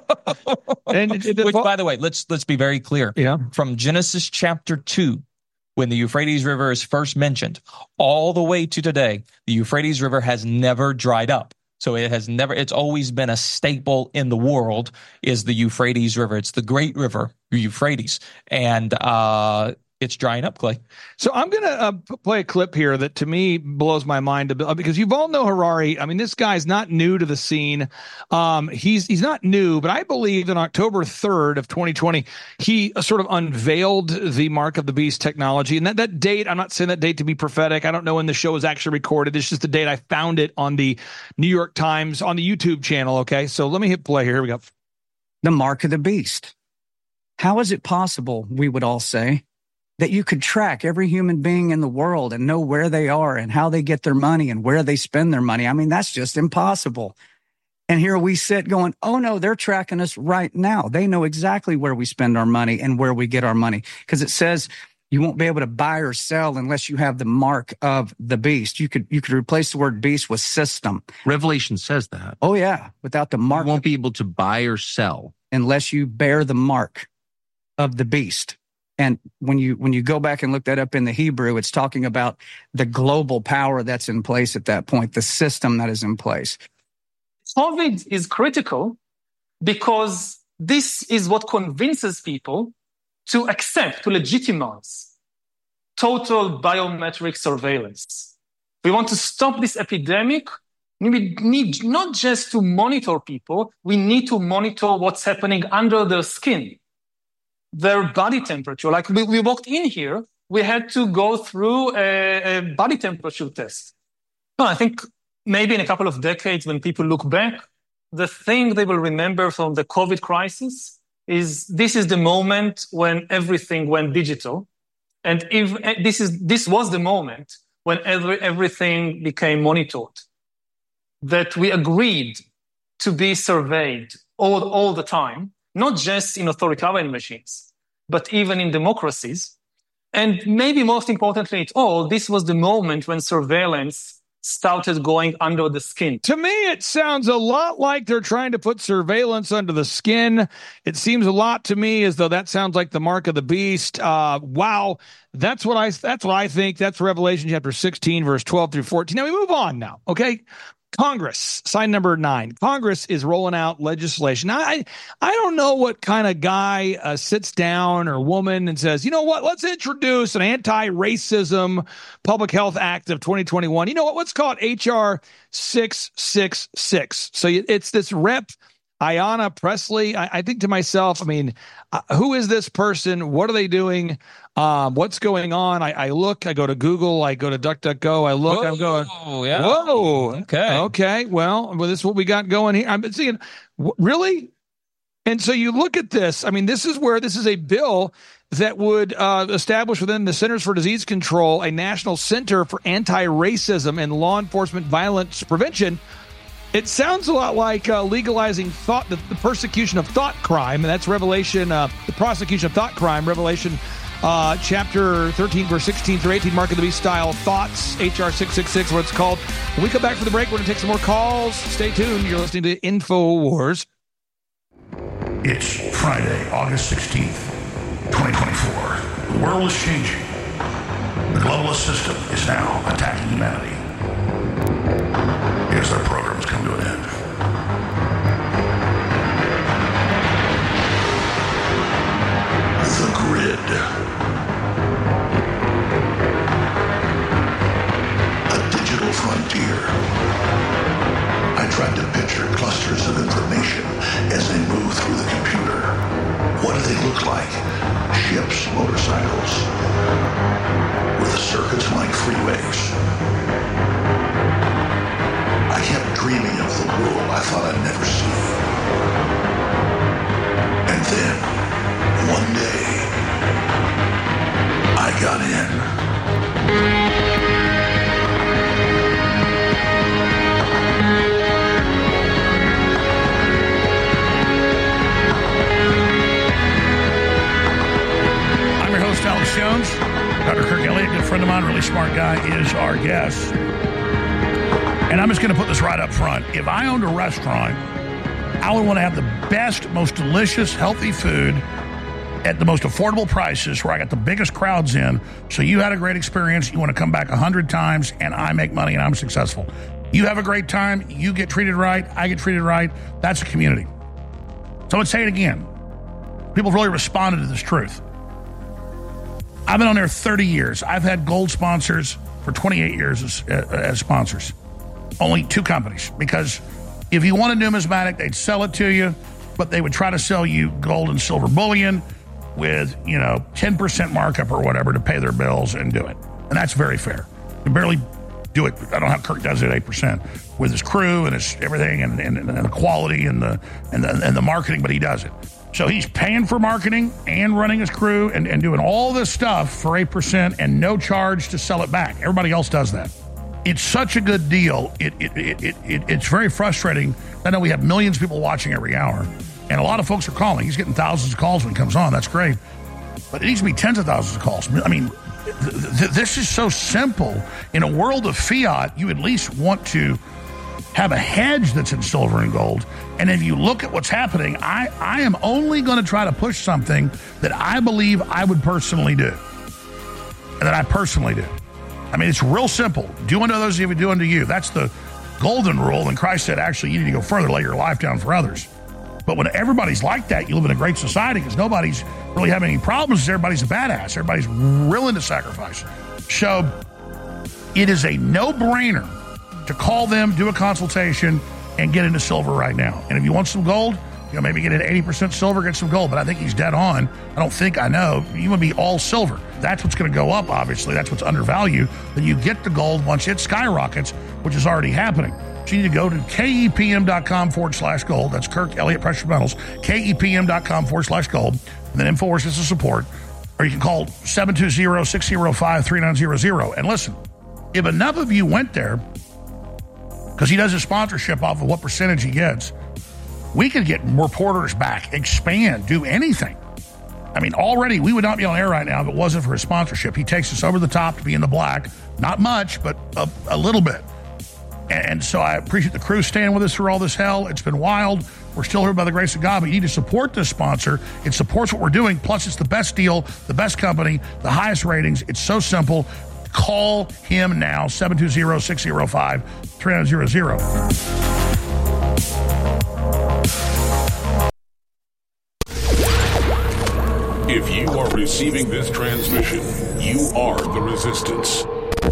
and, which, by the way, let's let's be very clear. Yeah. From Genesis chapter two, when the Euphrates River is first mentioned, all the way to today, the Euphrates River has never dried up. So it has never, it's always been a staple in the world is the Euphrates River. It's the great river, Euphrates. And uh, it's drying up, Clay. So I'm going to uh, play a clip here that to me blows my mind because you all know Harari. I mean, this guy's not new to the scene. Um, he's he's not new, but I believe on October third of twenty twenty, he sort of unveiled the Mark of the Beast technology. And that, that date, I'm not saying that date to be prophetic. I don't know when the show was actually recorded. It's just the date I found it on the New York Times, on the YouTube channel. Okay, so let me hit play here. Here we go. The Mark of the Beast. How is it possible, we would all say, that you could track every human being in the world and know where they are and how they get their money and where they spend their money? I mean, that's just impossible. And here we sit going, oh, no, they're tracking us right now. They know exactly where we spend our money and where we get our money because it says you won't be able to buy or sell unless you have the mark of the beast. You could you could replace the word beast with system. Revelation says that. Oh, yeah. Without the mark. You won't be able to buy or sell unless you bear the mark of the beast. And when you when you go back and look that up in the Hebrew, it's talking about the global power that's in place at that point, the system that is in place. COVID is critical because this is what convinces people to accept, to legitimize total biometric surveillance. We want to stop this epidemic. We need not just to monitor people, we need to monitor what's happening under their skin. Their body temperature. Like we, we walked in here, we had to go through a, a body temperature test. No, I think maybe in a couple of decades when people look back, the thing they will remember from the COVID crisis is this is the moment when everything went digital. And if this is this was the moment when every, everything became monitored, that we agreed to be surveyed all, all the time. Not just in authoritarian machines, but even in democracies. And maybe most importantly at all, this was the moment when surveillance started going under the skin. To me, it sounds a lot like they're trying to put surveillance under the skin. It seems a lot to me as though that sounds like the mark of the beast. Uh, wow. That's what I, that's what I think. That's Revelation chapter sixteen, verse twelve through fourteen. Now we move on now. Okay. Congress, sign number nine. Congress is rolling out legislation. Now, I I don't know what kind of guy uh, sits down or woman and says, you know what, let's introduce an anti-racism public health act of twenty twenty-one. You know what, let's call it H R six six six. So it's this rep, Ayanna Pressley. I, I think to myself, I mean, uh, who is this person? What are they doing? Um, what's going on? I, I look, I go to Google, I go to DuckDuckGo, I look, whoa, I'm going, yeah. whoa, okay. Okay, well, well, this is what we got going here. I'm seeing, really? And so you look at this, I mean, this is where this is a bill that would uh, establish within the Centers for Disease Control a national center for anti-racism and law enforcement violence prevention. It sounds a lot like uh, legalizing thought, the, the persecution of thought crime, and that's Revelation, uh, the prosecution of thought crime, Revelation Uh, chapter thirteen, verse sixteen through eighteen, Mark of the Beast style thoughts, H R six six six, what it's called. When we come back from the break, we're going to take some more calls. Stay tuned. You're listening to InfoWars. It's Friday, August sixteenth, twenty twenty-four. The world is changing. The globalist system is now attacking humanity. As our programs come to an end. The Grid. A digital frontier. I tried to picture clusters of information as they move through the computer. What do they look like? Ships, motorcycles, with the circuits like freeways. I kept dreaming of the world I thought I'd never see. And then, one day, I got in. I'm your host, Alex Jones. Doctor Kirk Elliott, good friend friend of mine, really smart guy, is our guest. And I'm just going to put this right up front. If I owned a restaurant, I would want to have the best, most delicious, healthy food at the most affordable prices where I got the biggest crowds in. So you had a great experience. You want to come back a hundred times and I make money and I'm successful. You have a great time. You get treated right. I get treated right. That's a community. So I would say it again. People have really responded to this truth. I've been on there thirty years. I've had gold sponsors for twenty-eight years as, uh, as sponsors. Only two companies. Because if you want a numismatic, they'd sell it to you, but they would try to sell you gold and silver bullion with, you know, ten percent markup or whatever to pay their bills and do it. And that's very fair. You barely do it. I don't know how Kirk does it at eight percent with his crew and his everything and, and, and the quality and the, and the and the marketing, but he does it. So he's paying for marketing and running his crew and, and doing all this stuff for eight percent and no charge to sell it back. Everybody else does that. It's such a good deal. It, it, it, it, it It's very frustrating. I know we have millions of people watching every hour, and a lot of folks are calling. He's getting thousands of calls when he comes on. That's great. But it needs to be tens of thousands of calls. I mean, th- th- this is so simple. In a world of fiat, you at least want to have a hedge that's in silver and gold. And if you look at what's happening, I, I am only going to try to push something that I believe I would personally do. And that I personally do. I mean, it's real simple. Do unto others as you would do unto you. That's the golden rule. And Christ said, actually, you need to go further, lay your life down for others. But when everybody's like that, you live in a great society because nobody's really having any problems. Everybody's a badass. Everybody's willing to sacrifice. So it is a no-brainer to call them, do a consultation, and get into silver right now. And if you want some gold, you know, maybe get an eighty percent silver, get some gold. But I think he's dead on. I don't think I know. You want to be all silver. That's what's going to go up, obviously. That's what's undervalued. Then you get the gold once it skyrockets, which is already happening. So you need to go to kepm.com forward slash gold. That's Kirk Elliott Precious Metals. kepm.com forward slash gold. And then InfoWars is the support. Or you can call seven two zero, six zero five, three nine zero zero. And listen, if enough of you went there, because he does his sponsorship off of what percentage he gets, we could get reporters back, expand, do anything. I mean, already we would not be on air right now if it wasn't for his sponsorship. He takes us over the top to be in the black. Not much, but a, a little bit. And so I appreciate the crew staying with us through all this hell. It's been wild. We're still here by the grace of God, but you need to support this sponsor. It supports what we're doing. Plus, it's the best deal, the best company, the highest ratings. It's so simple. Call him now, seven two zero, six zero five, three nine zero zero. If you are receiving this transmission, you are the resistance.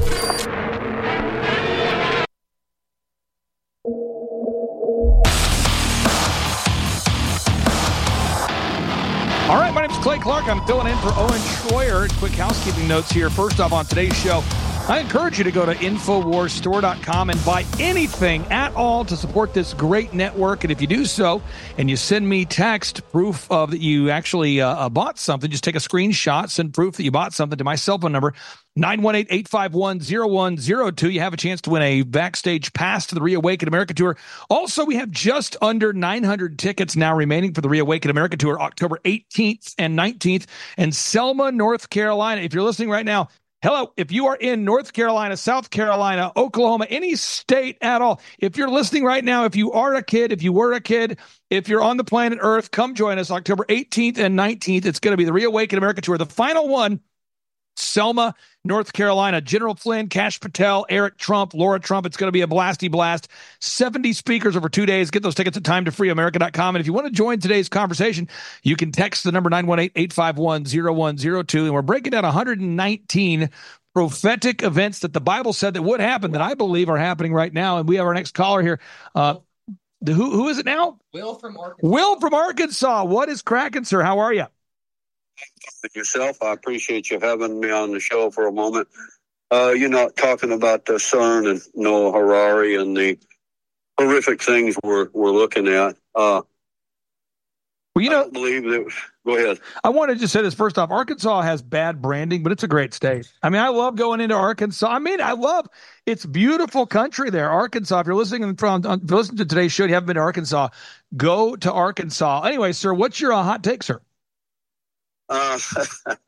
All right, my name is Clay Clark. I'm filling in for Owen Schroyer. Quick housekeeping notes here. First off, on today's show, I encourage you to go to infowars store dot com and buy anything at all to support this great network. And if you do so, and you send me text proof of that you actually uh, bought something, just take a screenshot, send proof that you bought something to my cell phone number, nine one eight, eight five one, zero one zero two. You have a chance to win a backstage pass to the Reawaken America Tour. Also, we have just under nine hundred tickets now remaining for the Reawaken America Tour, October eighteenth and nineteenth in Selma, North Carolina. If you're listening right now, hello, if you are in North Carolina, South Carolina, Oklahoma, any state at all, if you're listening right now, if you are a kid, if you were a kid, if you're on the planet Earth, come join us October eighteenth and nineteenth. It's going to be the Reawaken America Tour, the final one. Selma, North Carolina. General Flynn, Kash Patel, Eric Trump, Laura Trump. It's going to be a blasty blast. seventy speakers over two days. Get those tickets at time to free america dot com. And if you want to join today's conversation, you can text the number nine one eight, eight five one, zero one zero two. And we're breaking down one hundred nineteen prophetic events that the Bible said that would happen that I believe are happening right now. And we have our next caller here. Uh, the, who, who is it now? Will from Arkansas. Will from Arkansas. What is cracking, sir? How are you? Yourself, I appreciate you having me on the show for a moment. Uh, you're not talking about the CERN and Noah Harari and the horrific things we're we're looking at. Uh, well, you know, I don't believe that. Go ahead. I wanted to just say this first off. Arkansas has bad branding, but it's a great state. I mean, I love going into Arkansas. I mean, I love it's beautiful country there. Arkansas. If you're listening from, if you're listening to today's show, you haven't been to Arkansas, go to Arkansas. Anyway, sir, what's your uh, hot take, sir? Uh,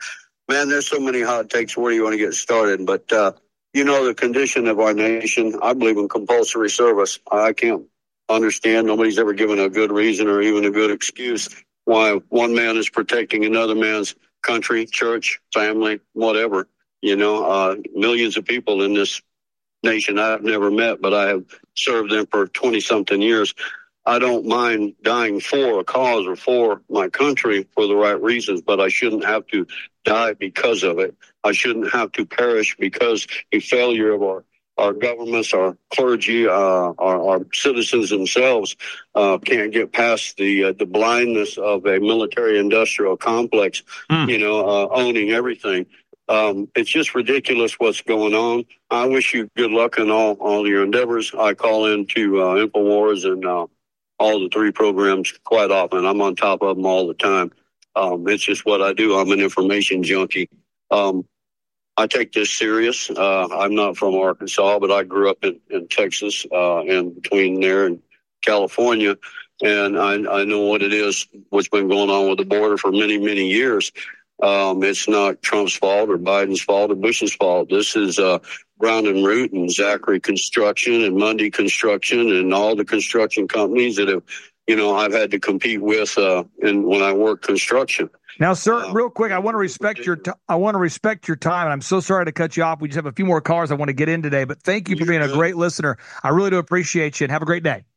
Man, there's so many hot takes. Where do you want to get started? But, uh, you know, the condition of our nation, I believe in compulsory service. I can't understand. Nobody's ever given a good reason or even a good excuse why one man is protecting another man's country, church, family, whatever. You know, uh, millions of people in this nation I've never met, but I have served them for twenty-something years. I don't mind dying for a cause or for my country for the right reasons, but I shouldn't have to die because of it. I shouldn't have to perish because a failure of our, our governments, our clergy, uh, our, our citizens themselves uh, can't get past the uh, the blindness of a military-industrial complex, mm. you know, uh, owning everything. Um, it's just ridiculous what's going on. I wish you good luck in all, all your endeavors. I call into uh, InfoWars and uh, all the three programs quite often. I'm on top of them all the time. Um, it's just what I do. I'm an information junkie. Um, I take this serious. Uh, I'm not from Arkansas, but I grew up in, in Texas uh, and between there and California. And I, I know what it is, what's been going on with the border for many, many years. Um, it's not Trump's fault or Biden's fault or Bush's fault. This is uh, Ground and Root and Zachary Construction and Mundy Construction and all the construction companies that have, you know, I've had to compete with uh, in, when I work construction. Now, sir, real quick, I want to respect your t- I want to respect your time, and I'm so sorry to cut you off. We just have a few more cars I want to get in today, but thank you for being a great listener. I really do appreciate you, and have a great day.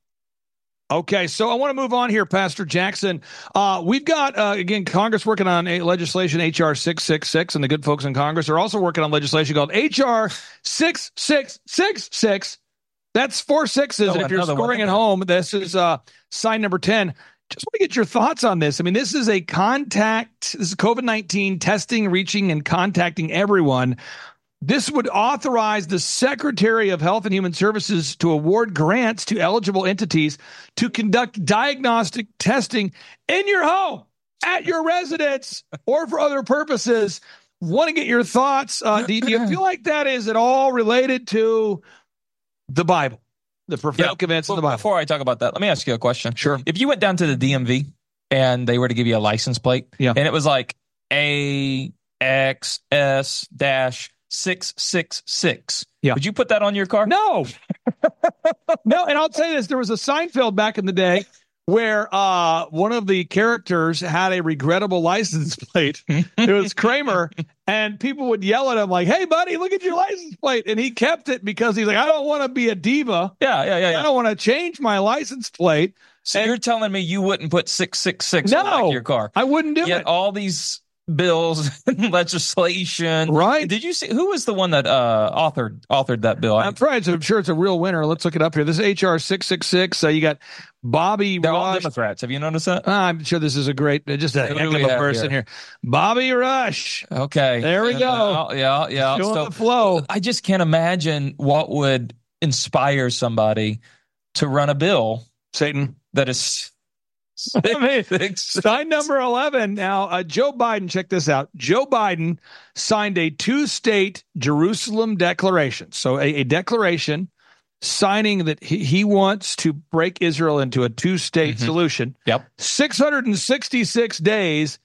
Okay, so I want to move on here, Pastor Jackson. Uh, we've got, uh, again, Congress working on a legislation, H R six six six, and the good folks in Congress are also working on legislation called H R six six six six. That's four sixes, oh, and if you're scoring at home, this is uh, sign number ten. Just want to get your thoughts on this. I mean, this is a contact, this is COVID nineteen testing, reaching, and contacting everyone. This would authorize the Secretary of Health and Human Services to award grants to eligible entities to conduct diagnostic testing in your home, at your residence, or for other purposes. Want to get your thoughts. Uh, do, do you feel like that is at all related to the Bible, the prophetic yeah. events well, in the Bible? Before I talk about that, let me ask you a question. Sure. If you went down to the D M V and they were to give you a license plate, yeah. and it was like A X S dash six six six. Yeah. Would you put that on your car? No. No, and I'll tell you this. There was a Seinfeld back in the day where uh, one of the characters had a regrettable license plate. It was Kramer, and people would yell at him like, hey, buddy, look at your license plate. And he kept it because he's like, I don't want to be a diva. Yeah, yeah, yeah. yeah. I don't want to change my license plate. So and you're telling me you wouldn't put six six six no, on the back of your car? I wouldn't do Yet it. all these bills and legislation. Right. Did you see who was the one that uh, authored authored that bill? I'm afraid, I'm sure it's a real winner. Let's look it up here. This is H R six six six. Uh, you got Bobby They're Rush. all Democrats. Have you noticed that? Uh, I'm sure this is a great, just a heck of a person here? here. Bobby Rush. Okay. There we go. Uh, yeah, yeah. Showing so, the flow. I just can't imagine what would inspire somebody to run a bill. Satan. That is... I mean, sign number eleven. Now, uh, Joe Biden, check this out. Joe Biden signed a two-state Jerusalem declaration. So a, a declaration signing that he, he wants to break Israel into a two-state mm-hmm. solution. Yep. six hundred sixty-six days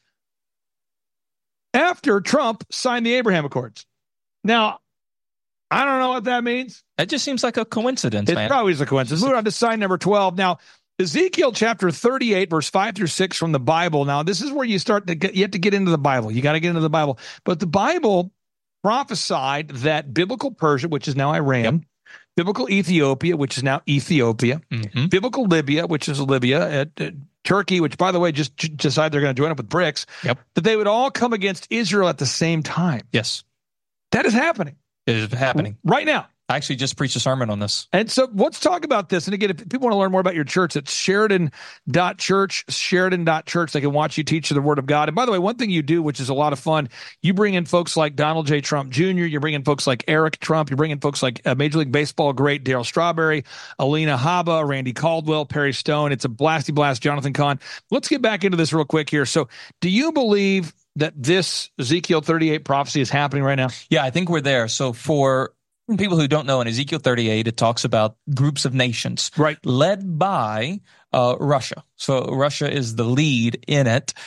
after Trump signed the Abraham Accords. Now, I don't know what that means. It just seems like a coincidence, it man. It probably is a coincidence. Moving on to sign number twelve. Now, Ezekiel chapter thirty-eight, verse five through six from the Bible. Now, this is where you start to get, you have to get into the Bible. You got to get into the Bible. But the Bible prophesied that biblical Persia, which is now Iran, yep. biblical Ethiopia, which is now Ethiopia, mm-hmm. biblical Libya, which is Libya, uh, uh, Turkey, which, by the way, just j- decided they're going to join up with BRICS, yep. that they would all come against Israel at the same time. Yes. That is happening. It is happening. Right now. I actually just preached a sermon on this. And so let's talk about this. And again, if people want to learn more about your church, it's Sheridan dot church, Sheridan dot church. They can watch you teach the word of God. And by the way, one thing you do, which is a lot of fun, you bring in folks like Donald J. Trump Junior You bring in folks like Eric Trump. You bring in folks like uh, Major League Baseball great Darryl Strawberry, Alina Habba, Randy Caldwell, Perry Stone. It's a blasty blast, Jonathan Cahn. Let's get back into this real quick here. So do you believe that this Ezekiel thirty-eight prophecy is happening right now? Yeah, I think we're there. So for people who don't know, in Ezekiel thirty-eight, it talks about groups of nations, right, led by uh, Russia. So Russia is the lead in it.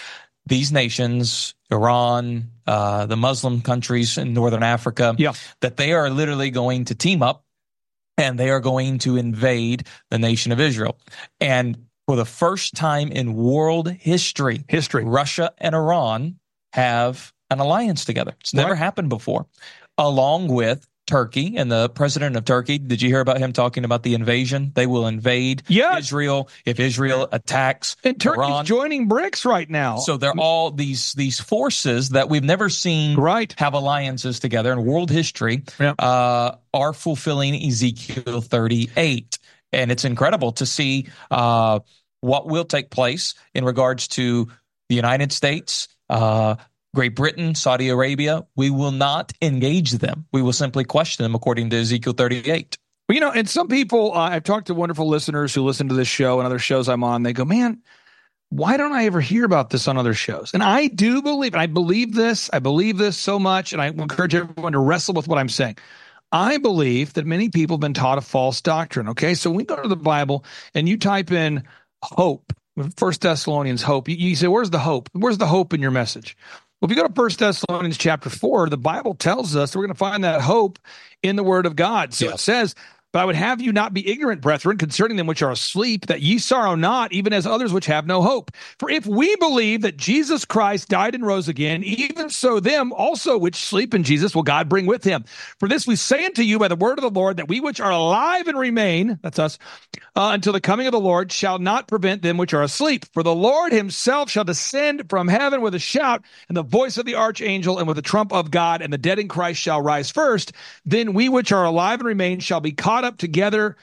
these nations, Iran, uh, the Muslim countries in Northern Africa, yeah. that they are literally going to team up and they are going to invade the nation of Israel. And for the first time in world history, history, Russia and Iran have an alliance together. It's never right. happened before, along with Turkey and the president of Turkey. Did you hear about him talking about the invasion? They will invade yes. Israel if Israel attacks and Turkey's Iran. Joining BRICS right now. So they're all these these forces that we've never seen right. have alliances together in world history yep. uh, are fulfilling Ezekiel thirty-eight. And it's incredible to see uh, what will take place in regards to the United States, uh, Great Britain, Saudi Arabia. We will not engage them. We will simply question them according to Ezekiel thirty-eight. Well, you know, and some people, uh, I've talked to wonderful listeners who listen to this show and other shows I'm on. They go, man, why don't I ever hear about this on other shows? And I do believe, and I believe this, I believe this so much, and I encourage everyone to wrestle with what I'm saying. I believe that many people have been taught a false doctrine, okay? So when we go to the Bible and you type in hope, First Thessalonians hope, you, you say, where's the hope? Where's the hope in your message? Well, if you go to First Thessalonians chapter four, the Bible tells us we're going to find that hope in the Word of God. So yes. it says, but I would have you not be ignorant, brethren, concerning them which are asleep, that ye sorrow not, even as others which have no hope. For if we believe that Jesus Christ died and rose again, even so them also which sleep in Jesus will God bring with him. For this we say unto you by the word of the Lord, that we which are alive and remain, that's us, uh, until the coming of the Lord, shall not prevent them which are asleep. For the Lord himself shall descend from heaven with a shout, and the voice of the archangel, and with the trump of God, and the dead in Christ shall rise first. Then we which are alive and remain shall be caught up together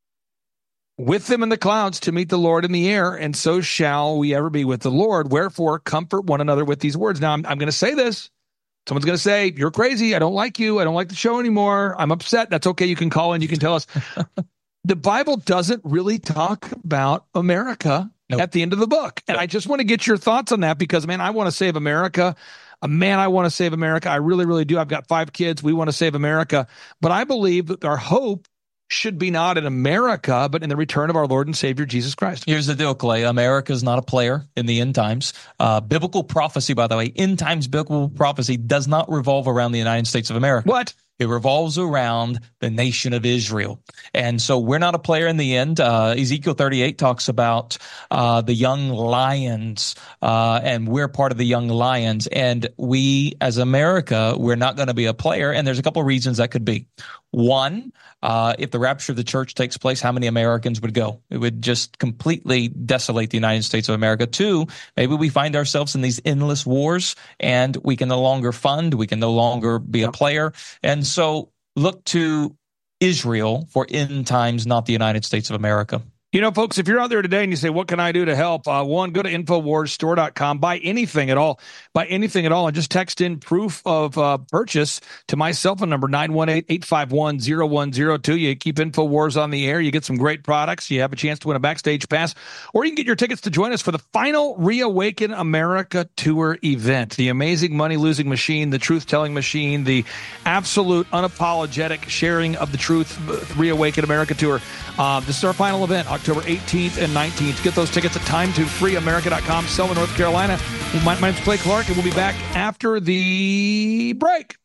with them in the clouds to meet the Lord in the air, and so shall we ever be with the Lord. Wherefore, comfort one another with these words. Now, I'm, I'm going to say this. Someone's going to say, you're crazy. I don't like you. I don't like the show anymore. I'm upset. That's okay. You can call in. You can tell us. The Bible doesn't really talk about America nope. at the end of the book. And nope. I just want to get your thoughts on that because, man, I want to save America. Uh, man, I want to save America. I really, really do. I've got five kids. We want to save America. But I believe that our hope should be not in America, but in the return of our Lord and Savior, Jesus Christ. Here's the deal, Clay. America is not a player in the end times. Uh, biblical prophecy, by the way, end times biblical prophecy does not revolve around the United States of America. What? It revolves around the nation of Israel. And so we're not a player in the end. Uh, Ezekiel thirty-eight talks about uh, the young lions, uh, and we're part of the young lions. And we, as America, we're not going to be a player. And there's a couple of reasons that could be. One, uh, if the rapture of the church takes place, how many Americans would go? It would just completely desolate the United States of America. Two, maybe we find ourselves in these endless wars and we can no longer fund, we can no longer be a player. And so look to Israel for end times, not the United States of America. You know, folks, if you're out there today and you say, what can I do to help? Uh, one, go to infowars store dot com, buy anything at all, buy anything at all, and just text in proof of uh, purchase to my cell phone number, nine one eight, eight five one, zero one zero two. You keep InfoWars on the air. You get some great products. You have a chance to win a backstage pass, or you can get your tickets to join us for the final Reawaken America Tour event, the amazing money-losing machine, the truth-telling machine, the absolute unapologetic sharing of the truth, Reawaken America Tour. Uh, this is our final event, October eighteenth and nineteenth. Get those tickets at time to free america dot com, Selma, North Carolina. My, my name's Clay Clark, and we'll be back after the break.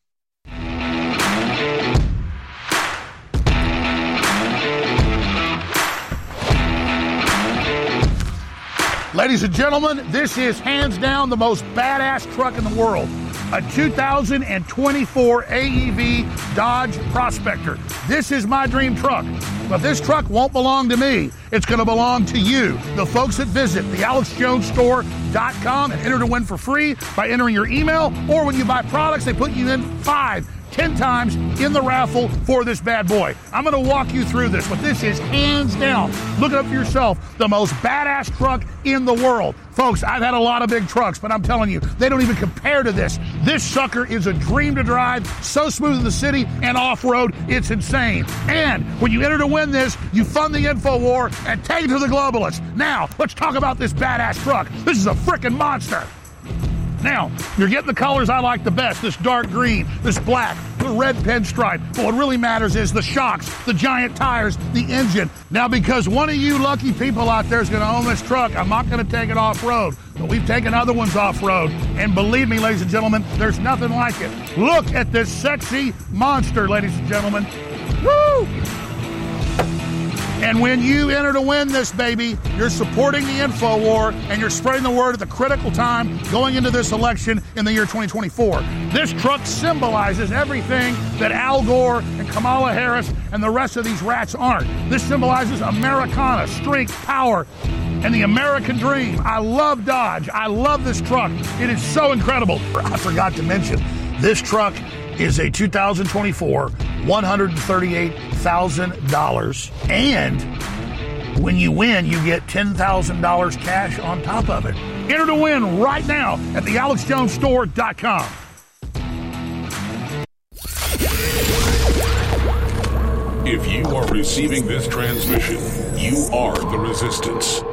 Ladies and gentlemen, this is hands down the most badass truck in the world. A two thousand twenty-four A E V Dodge Prospector. This is my dream truck. But this truck won't belong to me. It's going to belong to you, the folks that visit the alex jones store dot com and enter to win for free by entering your email, or when you buy products, they put you in five, ten times in the raffle for this bad boy. I'm going to walk you through this, but this is hands down, look it up for yourself, the most badass truck in the world. Folks, I've had a lot of big trucks, but I'm telling you, they don't even compare to this. This sucker is a dream to drive, so smooth in the city and off-road, it's insane. And when you enter to win this, you fund the InfoWar and take it to the globalists. Now, let's talk about this badass truck. This is a frickin' monster. Now, you're getting the colors I like the best, this dark green, this black, the red pinstripe. But what really matters is the shocks, the giant tires, the engine. Now, because one of you lucky people out there is going to own this truck, I'm not going to take it off-road. but we've taken other ones off-road. And believe me, ladies and gentlemen, there's nothing like it. Look at this sexy monster, ladies and gentlemen. Woo! And when you enter to win this, baby, you're supporting the info war and you're spreading the word at the critical time going into this election in the year twenty twenty-four. This truck symbolizes everything that Al Gore and Kamala Harris and the rest of these rats aren't. This symbolizes Americana, strength, power, and the American dream. I love Dodge. I love this truck. It is so incredible. I forgot to mention, this truck is a two thousand twenty-four one hundred thirty-eight thousand dollars. And when you win, you get ten thousand dollars cash on top of it. Enter to win right now at the alex jones store dot com. If you are receiving this transmission, you are the resistance.